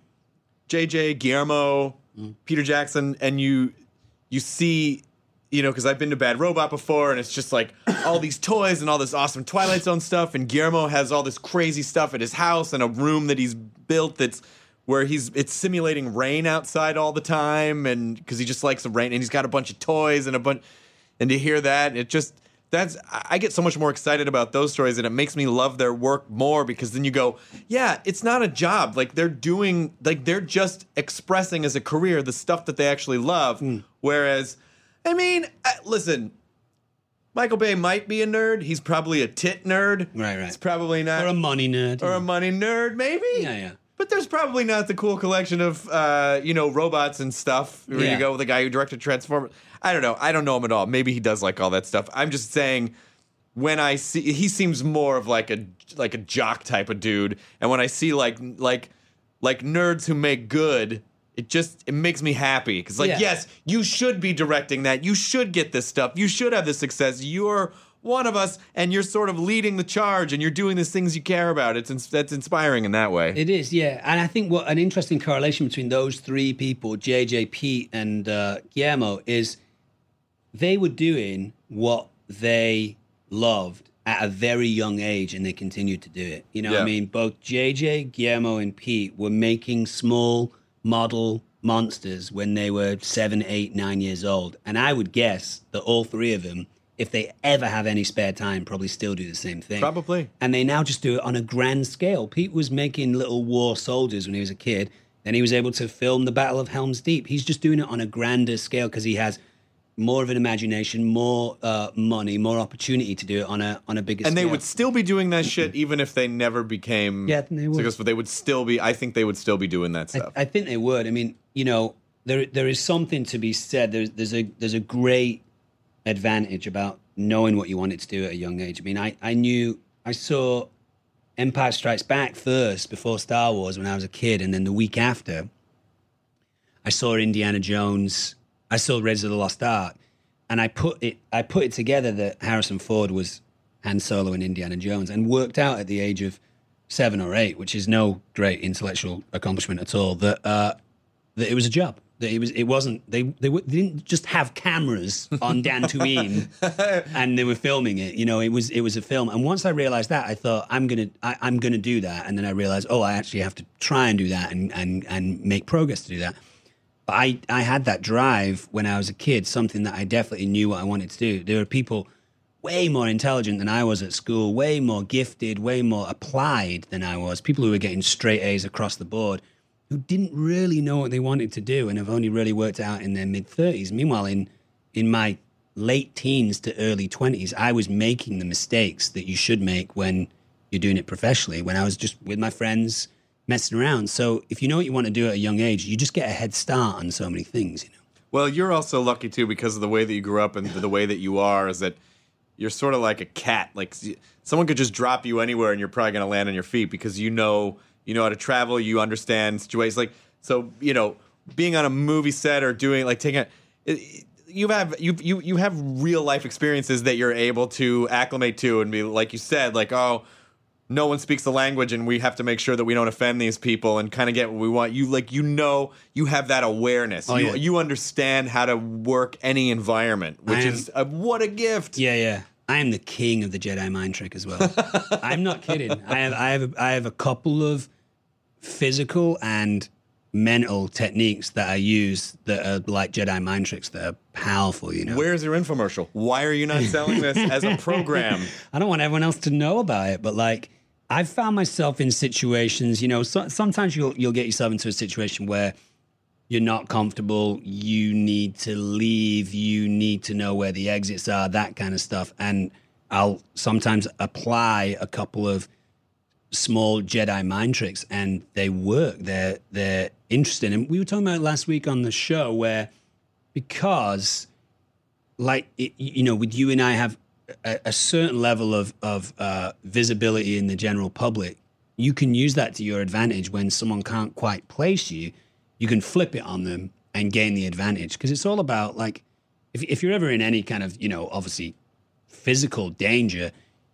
J J, Guillermo, mm. Peter Jackson, and you you see, you know, because I've been to Bad Robot before, and it's just like all these toys and all this awesome Twilight Zone stuff, and Guillermo has all this crazy stuff at his house and a room that he's built that's where he's it's simulating rain outside all the time, and because he just likes the rain, and he's got a bunch of toys and a bunch, and to hear that, it just. That's I get so much more excited about those stories, and it makes me love their work more because then you go, yeah, it's not a job. Like they're doing, like they're just expressing as a career the stuff that they actually love. Mm. Whereas, I mean, listen, Michael Bay might be a nerd. He's probably a tit nerd. Right, right. He's probably not. Or a money nerd. Or a money nerd, maybe. Yeah, yeah. But there's probably not the cool collection of, uh, you know, robots and stuff. Where yeah. you go with the guy who directed Transformers. I don't know. I don't know him at all. Maybe he does like all that stuff. I'm just saying, when I see, he seems more of like a like a jock type of dude. And when I see like like like nerds who make good, it just it makes me happy because like yeah. yes, you should be directing that. You should get this stuff. You should have this success. You're one of us, and you're sort of leading the charge, and you're doing these things you care about. It's ins- that's inspiring in that way. It is, yeah. And I think what an interesting correlation between those three people, J J, Pete, and uh, Guillermo, is they were doing what they loved at a very young age, and they continued to do it. You know yeah. what I mean? Both J J, Guillermo, and Pete were making small model monsters when they were seven, eight, nine years old. And I would guess that all three of them, if they ever have any spare time, probably still do the same thing. Probably. And they now just do it on a grand scale. Pete was making little war soldiers when he was a kid. Then he was able to film the Battle of Helm's Deep. He's just doing it on a grander scale because he has more of an imagination, more uh, money, more opportunity to do it on a on a bigger and scale. they would still be doing that shit even if they never became Yeah, they would. successful. They would still be, I think they would still be doing that stuff. I, I think they would. I mean, you know, there there is something to be said. There's there's a there's a great advantage about knowing what you wanted to do at a young age. I mean, I, I knew, I saw Empire Strikes Back first before Star Wars when I was a kid, and then the week after, I saw Indiana Jones, I saw Raiders of the Lost Ark, and I put it I put it together that Harrison Ford was Han Solo and Indiana Jones, and worked out at the age of seven or eight, which is no great intellectual accomplishment at all, that uh, that it was a job. That it was. It wasn't. They they, w- they didn't just have cameras on Dantooine and they were filming it. You know, it was it was a film. And once I realized that, I thought I'm gonna I, I'm gonna do that. And then I realized, oh, I actually have to try and do that and and and make progress to do that. But I I had that drive when I was a kid. Something that I definitely knew what I wanted to do. There were people way more intelligent than I was at school, way more gifted, way more applied than I was. People who were getting straight A's across the board, who didn't really know what they wanted to do and have only really worked out in their mid-thirties. Meanwhile, in in my late teens to early twenties, I was making the mistakes that you should make when you're doing it professionally, when I was just with my friends messing around. So if you know what you want to do at a young age, you just get a head start on so many things, you know. Well, you're also lucky, too, because of the way that you grew up and the way that you are, is that you're sort of like a cat. Like, someone could just drop you anywhere and you're probably going to land on your feet because you know... You know how to travel. You understand situations. Like, so, you know, being on a movie set or doing, like, taking a, you have, you, you, you have real life experiences that you're able to acclimate to and be, like you said, like, oh, no one speaks the language and we have to make sure that we don't offend these people and kind of get what we want. You, like, you know, you have that awareness. Oh, you, yeah. you understand how to work any environment, which am, is, a, what a gift. Yeah, yeah. I am the king of the Jedi mind trick as well. I'm not kidding. I have, I have, a, I have a couple of physical and mental techniques that I use that are like Jedi mind tricks that are powerful. You know. Where's your infomercial? Why are you not selling this as a program? I don't want everyone else to know about it, but like I've found myself in situations. You know, so, sometimes you'll you'll get yourself into a situation where you're not comfortable, you need to leave, you need to know where the exits are, that kind of stuff. And I'll sometimes apply a couple of small Jedi mind tricks, and they work. They're they're interesting. And we were talking about it last week on the show, where because, like, it, you know, with you and I have a, a certain level of of uh, visibility in the general public, you can use that to your advantage when someone can't quite place you. You can flip it on them and gain the advantage, because it's all about, like, if if you're ever in any kind of, you know, obviously physical danger,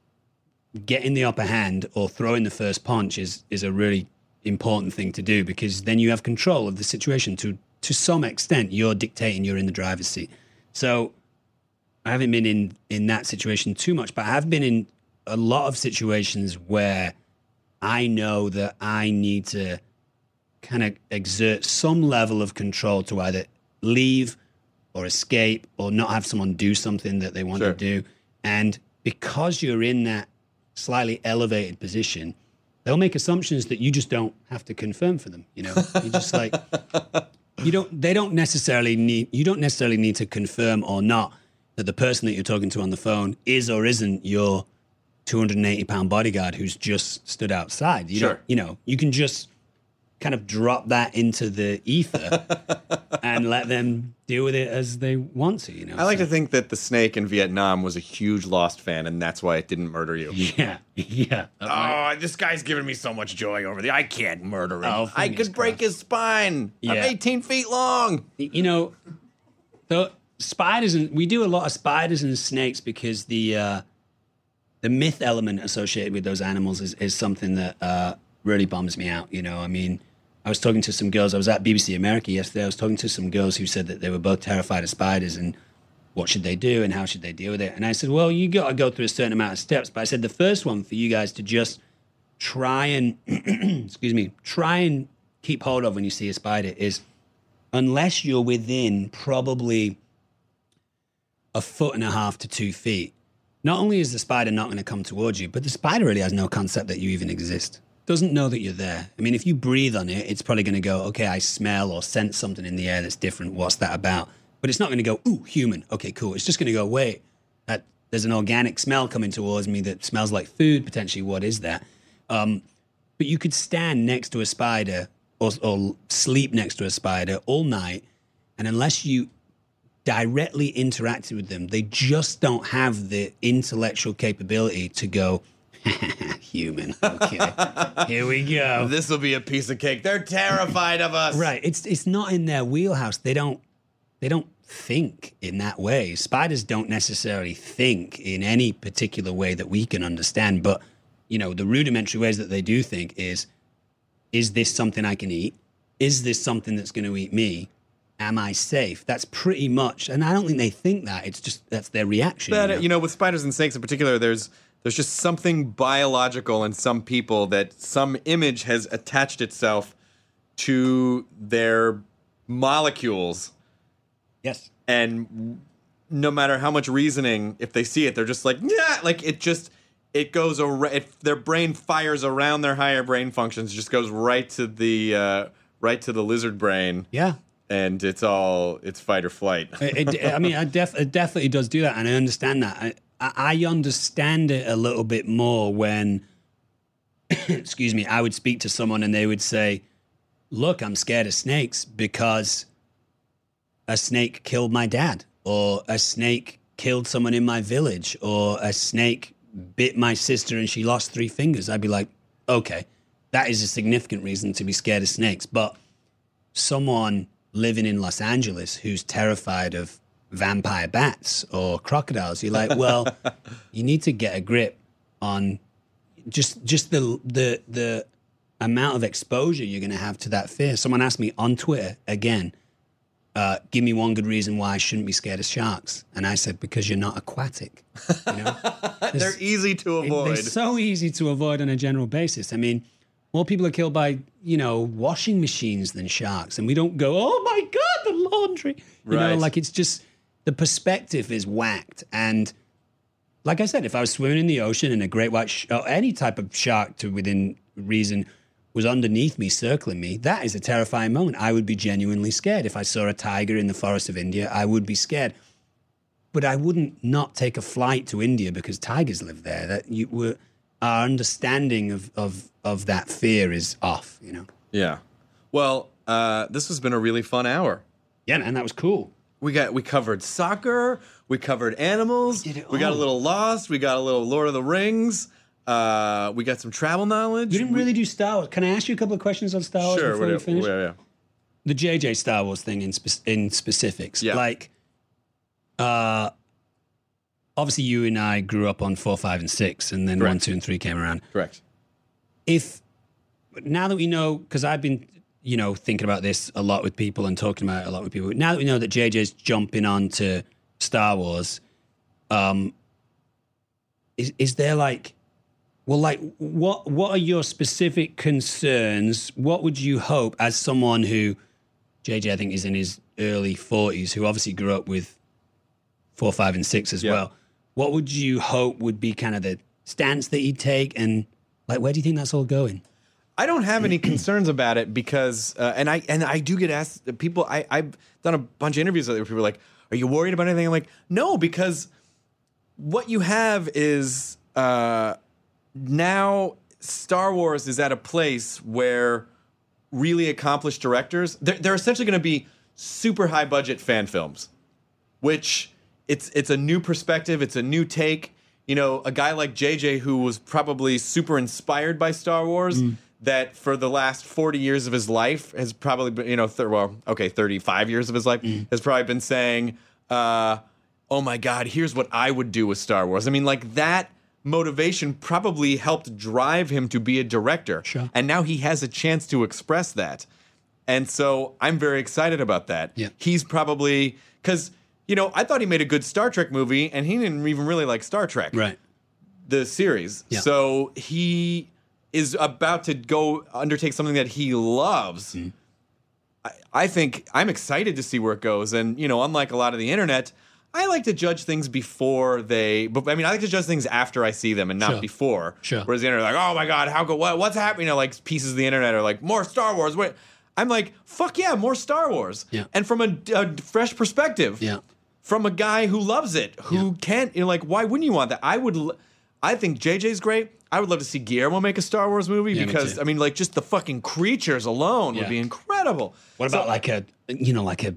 getting the upper hand or throwing the first punch is is a really important thing to do, because then you have control of the situation. To to some extent, you're dictating, you're in the driver's seat. So I haven't been in, in that situation too much, but I have been in a lot of situations where I know that I need to kind of exert some level of control to either leave or escape or not have someone do something that they want Sure. to do. And because you're in that slightly elevated position, they'll make assumptions that you just don't have to confirm for them. You know, you just like, you don't, they don't necessarily need, you don't necessarily need to confirm or not that the person that you're talking to on the phone is or isn't your two hundred eighty pound bodyguard who's just stood outside. You Sure. don't, you know, you can just kind of drop that into the ether and let them deal with it as they want to, you know. I like so, to think that the snake in Vietnam was a huge Lost fan, and that's why it didn't murder you. Yeah, yeah. Oh, this guy's giving me so much joy over there. I can't murder him. Oh, I fingers could break crossed. his spine. I'm Yeah. eighteen feet long. You know, the spiders, and we do a lot of spiders and snakes because the uh, the myth element associated with those animals is, is something that uh, really bums me out. You know, I mean, I was talking to some girls. I was at B B C America yesterday. I was talking to some girls who said that they were both terrified of spiders and what should they do and how should they deal with it. And I said, well, you got to go through a certain amount of steps. But I said the first one for you guys to just try and, excuse me, try and keep hold of when you see a spider is, unless you're within probably a foot and a half to two feet, not only is the spider not going to come towards you, but the spider really has no concept that you even exist. Doesn't know that you're there. I mean, if you breathe on it, it's probably going to go, okay, I smell or sense something in the air that's different. What's that about? But it's not going to go, ooh, human. Okay, cool. It's just going to go, wait, that, there's an organic smell coming towards me that smells like food, potentially. What is that? Um, but you could stand next to a spider or, or sleep next to a spider all night, and unless you directly interacted with them, they just don't have the intellectual capability to go, human. Okay, here we go. This will be a piece of cake. They're terrified of us. Right. It's it's not in their wheelhouse. They don't they don't think in that way. Spiders don't necessarily think in any particular way that we can understand. But, you know, the rudimentary ways that they do think is, is this something I can eat? Is this something that's going to eat me? Am I safe? That's pretty much, and I don't think they think that. It's just, that's their reaction. But, you know? you know, with spiders and snakes in particular, there's there's just something biological in some people that some image has attached itself to their molecules. Yes. And no matter how much reasoning, if they see it, they're just like, yeah, like it just, it goes, ar- if their brain fires around their higher brain functions, just goes right to the, uh, right to the lizard brain. Yeah. And it's all, it's fight or flight. it, it, I mean, I def, it definitely does do that, and I understand that. I, I understand it a little bit more when, excuse me, I would speak to someone and they would say, look, I'm scared of snakes because a snake killed my dad, or a snake killed someone in my village, or a snake bit my sister and she lost three fingers. I'd be like, okay, that is a significant reason to be scared of snakes. But someone living in Los Angeles who's terrified of vampire bats or crocodiles, you're like, well, you need to get a grip on just just the the the amount of exposure you're going to have to that fear. Someone asked me on Twitter again, uh, give me one good reason why I shouldn't be scared of sharks, and I said, because you're not aquatic. You know, They're easy to avoid. they're so easy to avoid on a general basis. I mean, more people are killed by, you know, washing machines than sharks. And we don't go, oh my God, the laundry. You Right. know, like it's just, the perspective is whacked. And like I said, if I was swimming in the ocean and a great white, sh- or any type of shark to within reason was underneath me, circling me, that is a terrifying moment. I would be genuinely scared. If I saw a tiger in the forest of India, I would be scared. But I wouldn't not take a flight to India because tigers live there. That you were, our understanding of, of, of that fear is off, you know? Yeah. Well, uh, this has been a really fun hour. Yeah, man, that was cool. We got we covered soccer, we covered animals, We did it we got a all. little Lost, we got a little Lord of the Rings, uh, we got some travel knowledge. We didn't really do Star Wars. Can I ask you a couple of questions on Star Wars Sure, before we whatever, finish? yeah, yeah. The J J Star Wars thing in spe- in specifics. Yeah. Like, uh, obviously you and I grew up on four, five, and six, and then Correct. one, two, and three came around. Correct. If now that we know, because I've been, you know, thinking about this a lot with people and talking about it a lot with people. Now that we know that J J's jumping on to Star Wars, um, is is there like, well, like what what are your specific concerns? What would you hope as someone who, J J I think is in his early forties, who obviously grew up with four, five, and six as Yeah. well. What would you hope would be kind of the stance that he'd take, and like where do you think that's all going? I don't have any concerns about it because, uh, and I and I do get asked. People, I I've done a bunch of interviews where people are like, "Are you worried about anything?" I'm like, "No," because what you have is uh, now Star Wars is at a place where really accomplished directors they're, they're essentially going to be super high budget fan films, which it's it's a new perspective, it's a new take. You know, a guy like J J who was probably super inspired by Star Wars. Mm. That for the last forty years of his life has probably been, you know, th- well, okay, thirty-five years of his life Mm. has probably been saying, uh, oh my God, here's what I would do with Star Wars. I mean, like that motivation probably helped drive him to be a director. Sure. And now he has a chance to express that. And so I'm very excited about that. Yeah. He's probably, because, you know, I thought he made a good Star Trek movie and he didn't even really like Star Trek, Right. the series. Yeah. So he is about to go undertake something that he loves. Mm-hmm. I, I think I'm excited to see where it goes. And, you know, unlike a lot of the internet, I like to judge things before they, but I mean, I like to judge things after I see them and not Sure. before. Sure. Whereas the internet, like, oh my God, how go, what, what's happening? You know, like pieces of the internet are like, more Star Wars. What? I'm like, fuck yeah, more Star Wars. Yeah. And from a, a fresh perspective. Yeah. From a guy who loves it, who Yeah. can't, you know, like, why wouldn't you want that? I would, l- I think J J's great. I would love to see Guillermo make a Star Wars movie Yeah, me because, too. I mean, like, just the fucking creatures alone would Yeah. be incredible. What So- about like a, you know, like a,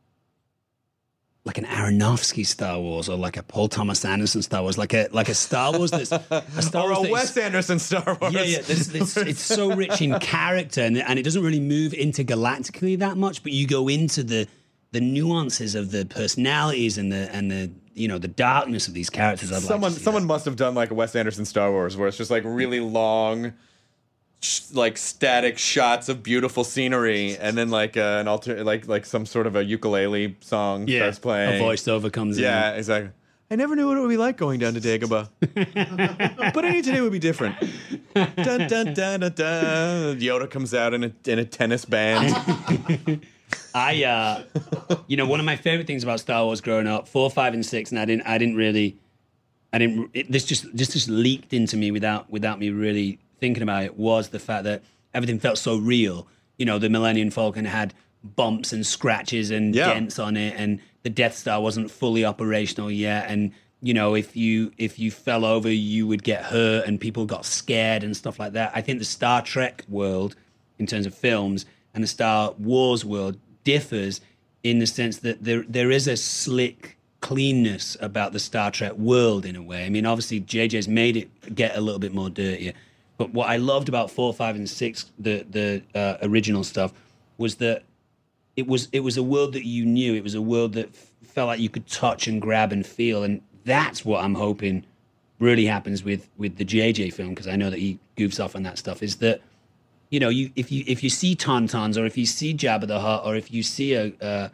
like an Aronofsky Star Wars or like a Paul Thomas Anderson Star Wars, like a like a Star Wars that's a Star or Wars a that is- Wes Anderson Star Wars? Yeah, yeah. This, this, it's so rich in character, and, and it doesn't really move intergalactically that much. But you go into the the nuances of the personalities and the and the you know the darkness of these characters. I'd someone like to see someone that. must have done like a Wes Anderson Star Wars where it's just like really long, sh- like static shots of beautiful scenery, and then like uh, an alter like like some sort of a ukulele song yeah, starts playing. a voiceover comes in. Yeah, exactly. I never knew what it would be like going down to Dagobah, but I knew today would be different. Dun, dun, dun, dun, dun. Yoda comes out in a in a tennis band. I, uh, you know, one of my favorite things about Star Wars growing up, four, five, and six, and I didn't, I didn't really, I didn't. It, this just, just, just leaked into me without, without me really thinking about it. Was the fact that everything felt so real. You know, the Millennium Falcon had bumps and scratches and Yeah. dents on it, and the Death Star wasn't fully operational yet. And you know, if you if you fell over, you would get hurt, and people got scared and stuff like that. I think the Star Trek world, in terms of films, and the Star Wars world differs in the sense that there there is a slick cleanness about the Star Trek world in a way. I mean, obviously J J's made it get a little bit more dirtier, but what I loved about four, five, and six, the the uh, original stuff, was that it was it was a world that you knew. It was a world that f- felt like you could touch and grab and feel, and that's what I'm hoping really happens with with the J J film, because I know that he goofs off on that stuff. Is that you know, you if you if you see Tauntauns, or if you see Jabba the Hutt, or if you see a a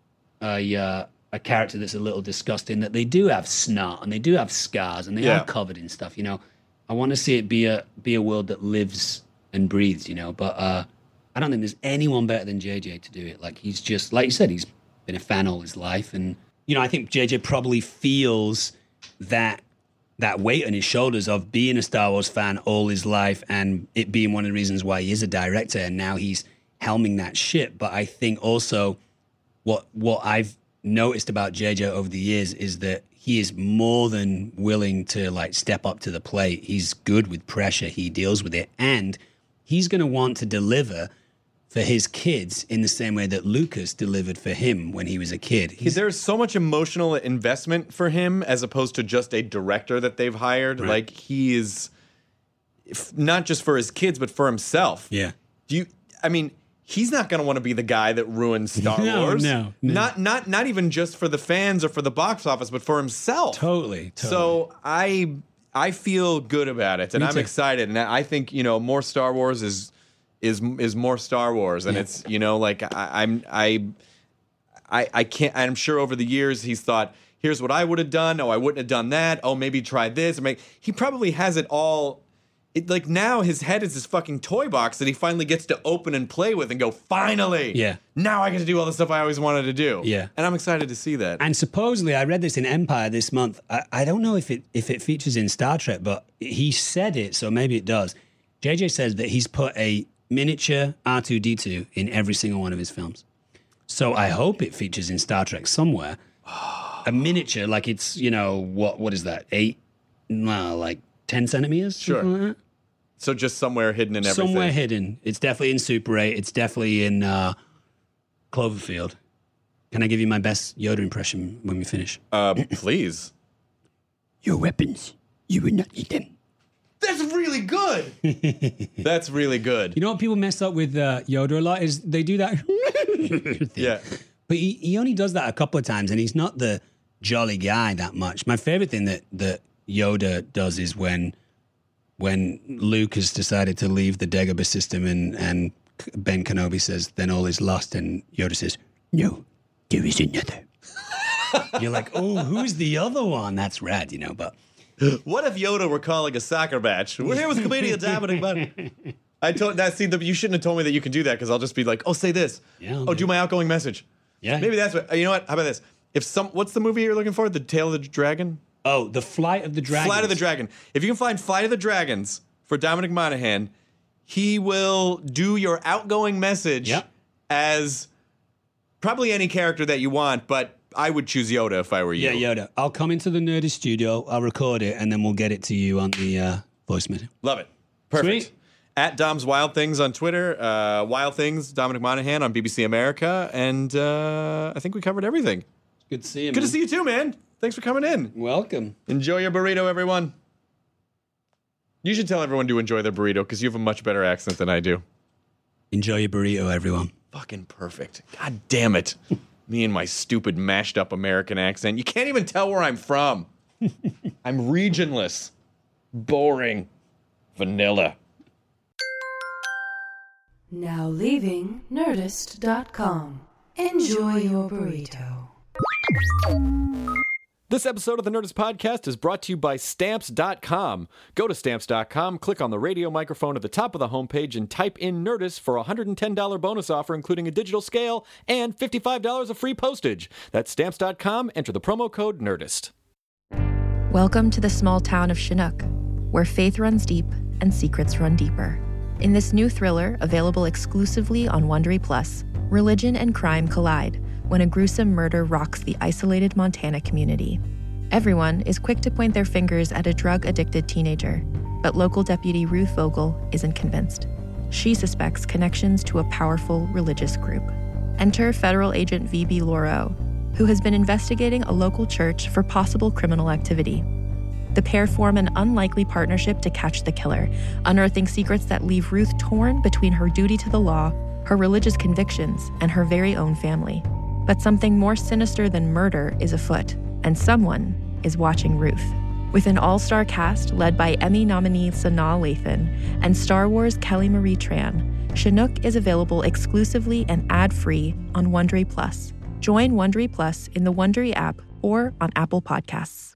a, uh, a character that's a little disgusting, that they do have snot and they do have scars and they Yeah. are covered in stuff. You know, I want to see it be a be a world that lives and breathes. You know, but uh, I don't think there's anyone better than J J to do it. Like he's just like you said, he's been a fan all his life, and you know, I think J J probably feels that that weight on his shoulders of being a Star Wars fan all his life and it being one of the reasons why he is a director and now he's helming that ship. But I think also what what I've noticed about J J over the years is that he is more than willing to like step up to the plate. He's good with pressure. He deals with it. And he's going to want to deliver for his kids in the same way that Lucas delivered for him when he was a kid. He's, There's so much emotional investment for him as opposed to just a director that they've hired. Right. Like he is if, not just for his kids, but for himself. Yeah. Do you, I mean, he's not going to want to be the guy that ruins Star No, Wars. no, no. Not, not, not even just for the fans or for the box office, but for himself. Totally, totally. So I, I feel good about it, and Me I'm too. excited. And I think, you know, more Star Wars is is is more Star Wars, and Yeah. it's, you know, like I, I'm I, I I can't. I'm sure over the years he's thought, here's what I would have done. Oh, I wouldn't have done that. Oh, maybe try this. Or make, he probably has it all. It, like now his head is this fucking toy box that he finally gets to open and play with and go, finally. Yeah. Now I get to do all the stuff I always wanted to do. Yeah. And I'm excited to see that. And supposedly, I read this in Empire this month. I, I don't know if it if it features in Star Trek, but he said it, so maybe it does. J J says that he's put a miniature R two D two in every single one of his films. So I hope it features in Star Trek somewhere. A miniature, like it's, you know, what what is that? Eight, well, like ten centimeters? Sure. Something like that? So just somewhere hidden in everything. Somewhere hidden. It's definitely in Super eight. It's definitely in uh, Cloverfield. Can I give you my best Yoda impression when we finish? Uh, please. Your weapons, you will not need them. That's really good. That's really good. You know what people mess up with uh, Yoda a lot is they do that. thing. Yeah. But he, he only does that a couple of times, and he's not the jolly guy that much. My favorite thing that, that Yoda does is when when Luke has decided to leave the Dagobah system and, and Ben Kenobi says, then all is lost, and Yoda says, no, there is another. You're like, oh, who's the other one? That's rad, you know, but... What if Yoda were calling a soccer match? We're here with comedian Dominic Button. I told that. See, the, you shouldn't have told me that you could do that because I'll just be like, "Oh, say this. Yeah, I'll oh, do do my outgoing message. Yeah. Maybe that's what. You know what? How about this? If some, what's the movie you're looking for? The Tale of the Dragon. Oh, The Flight of the Dragon. Flight of the Dragon. If you can find Flight of the Dragons for Dominic Monaghan, he will do your outgoing message Yep. as probably any character that you want, but I would choose Yoda if I were you. Yeah, Yoda. I'll come into the Nerdist studio, I'll record it, and then we'll get it to you on the uh, voice message. Love it. Perfect. Sweet. At Dom's Wild Things on Twitter, uh, Wild Things, Dominic Monaghan on B B C America, and uh, I think we covered everything. Good to see you, Good man. to see you too, man. Thanks for coming in. Welcome. Enjoy your burrito, everyone. You should tell everyone to enjoy their burrito because you have a much better accent than I do. Enjoy your burrito, everyone. Fucking perfect. God damn it. Me and my stupid mashed up American accent. You can't even tell where I'm from. I'm regionless. Boring. Vanilla. Now leaving Nerdist dot com. Enjoy your burrito. This episode of the Nerdist Podcast is brought to you by Stamps dot com. Go to Stamps dot com, click on the radio microphone at the top of the homepage, and type in Nerdist for a one hundred ten dollars bonus offer, including a digital scale and fifty-five dollars of free postage. That's Stamps dot com. Enter the promo code NERDIST. Welcome to the small town of Chinook, where faith runs deep and secrets run deeper. In this new thriller, available exclusively on Wondery Plus, religion and crime collide when a gruesome murder rocks the isolated Montana community. Everyone is quick to point their fingers at a drug-addicted teenager, but local deputy Ruth Vogel isn't convinced. She suspects connections to a powerful religious group. Enter federal agent V B Lauro, who has been investigating a local church for possible criminal activity. The pair form an unlikely partnership to catch the killer, unearthing secrets that leave Ruth torn between her duty to the law, her religious convictions, and her very own family. But something more sinister than murder is afoot, and someone is watching Ruth. With an all-star cast led by Emmy nominee Sanaa Lathan and Star Wars Kelly Marie Tran, Chinook is available exclusively and ad-free on Wondery Plus. Join Wondery Plus in the Wondery app or on Apple Podcasts.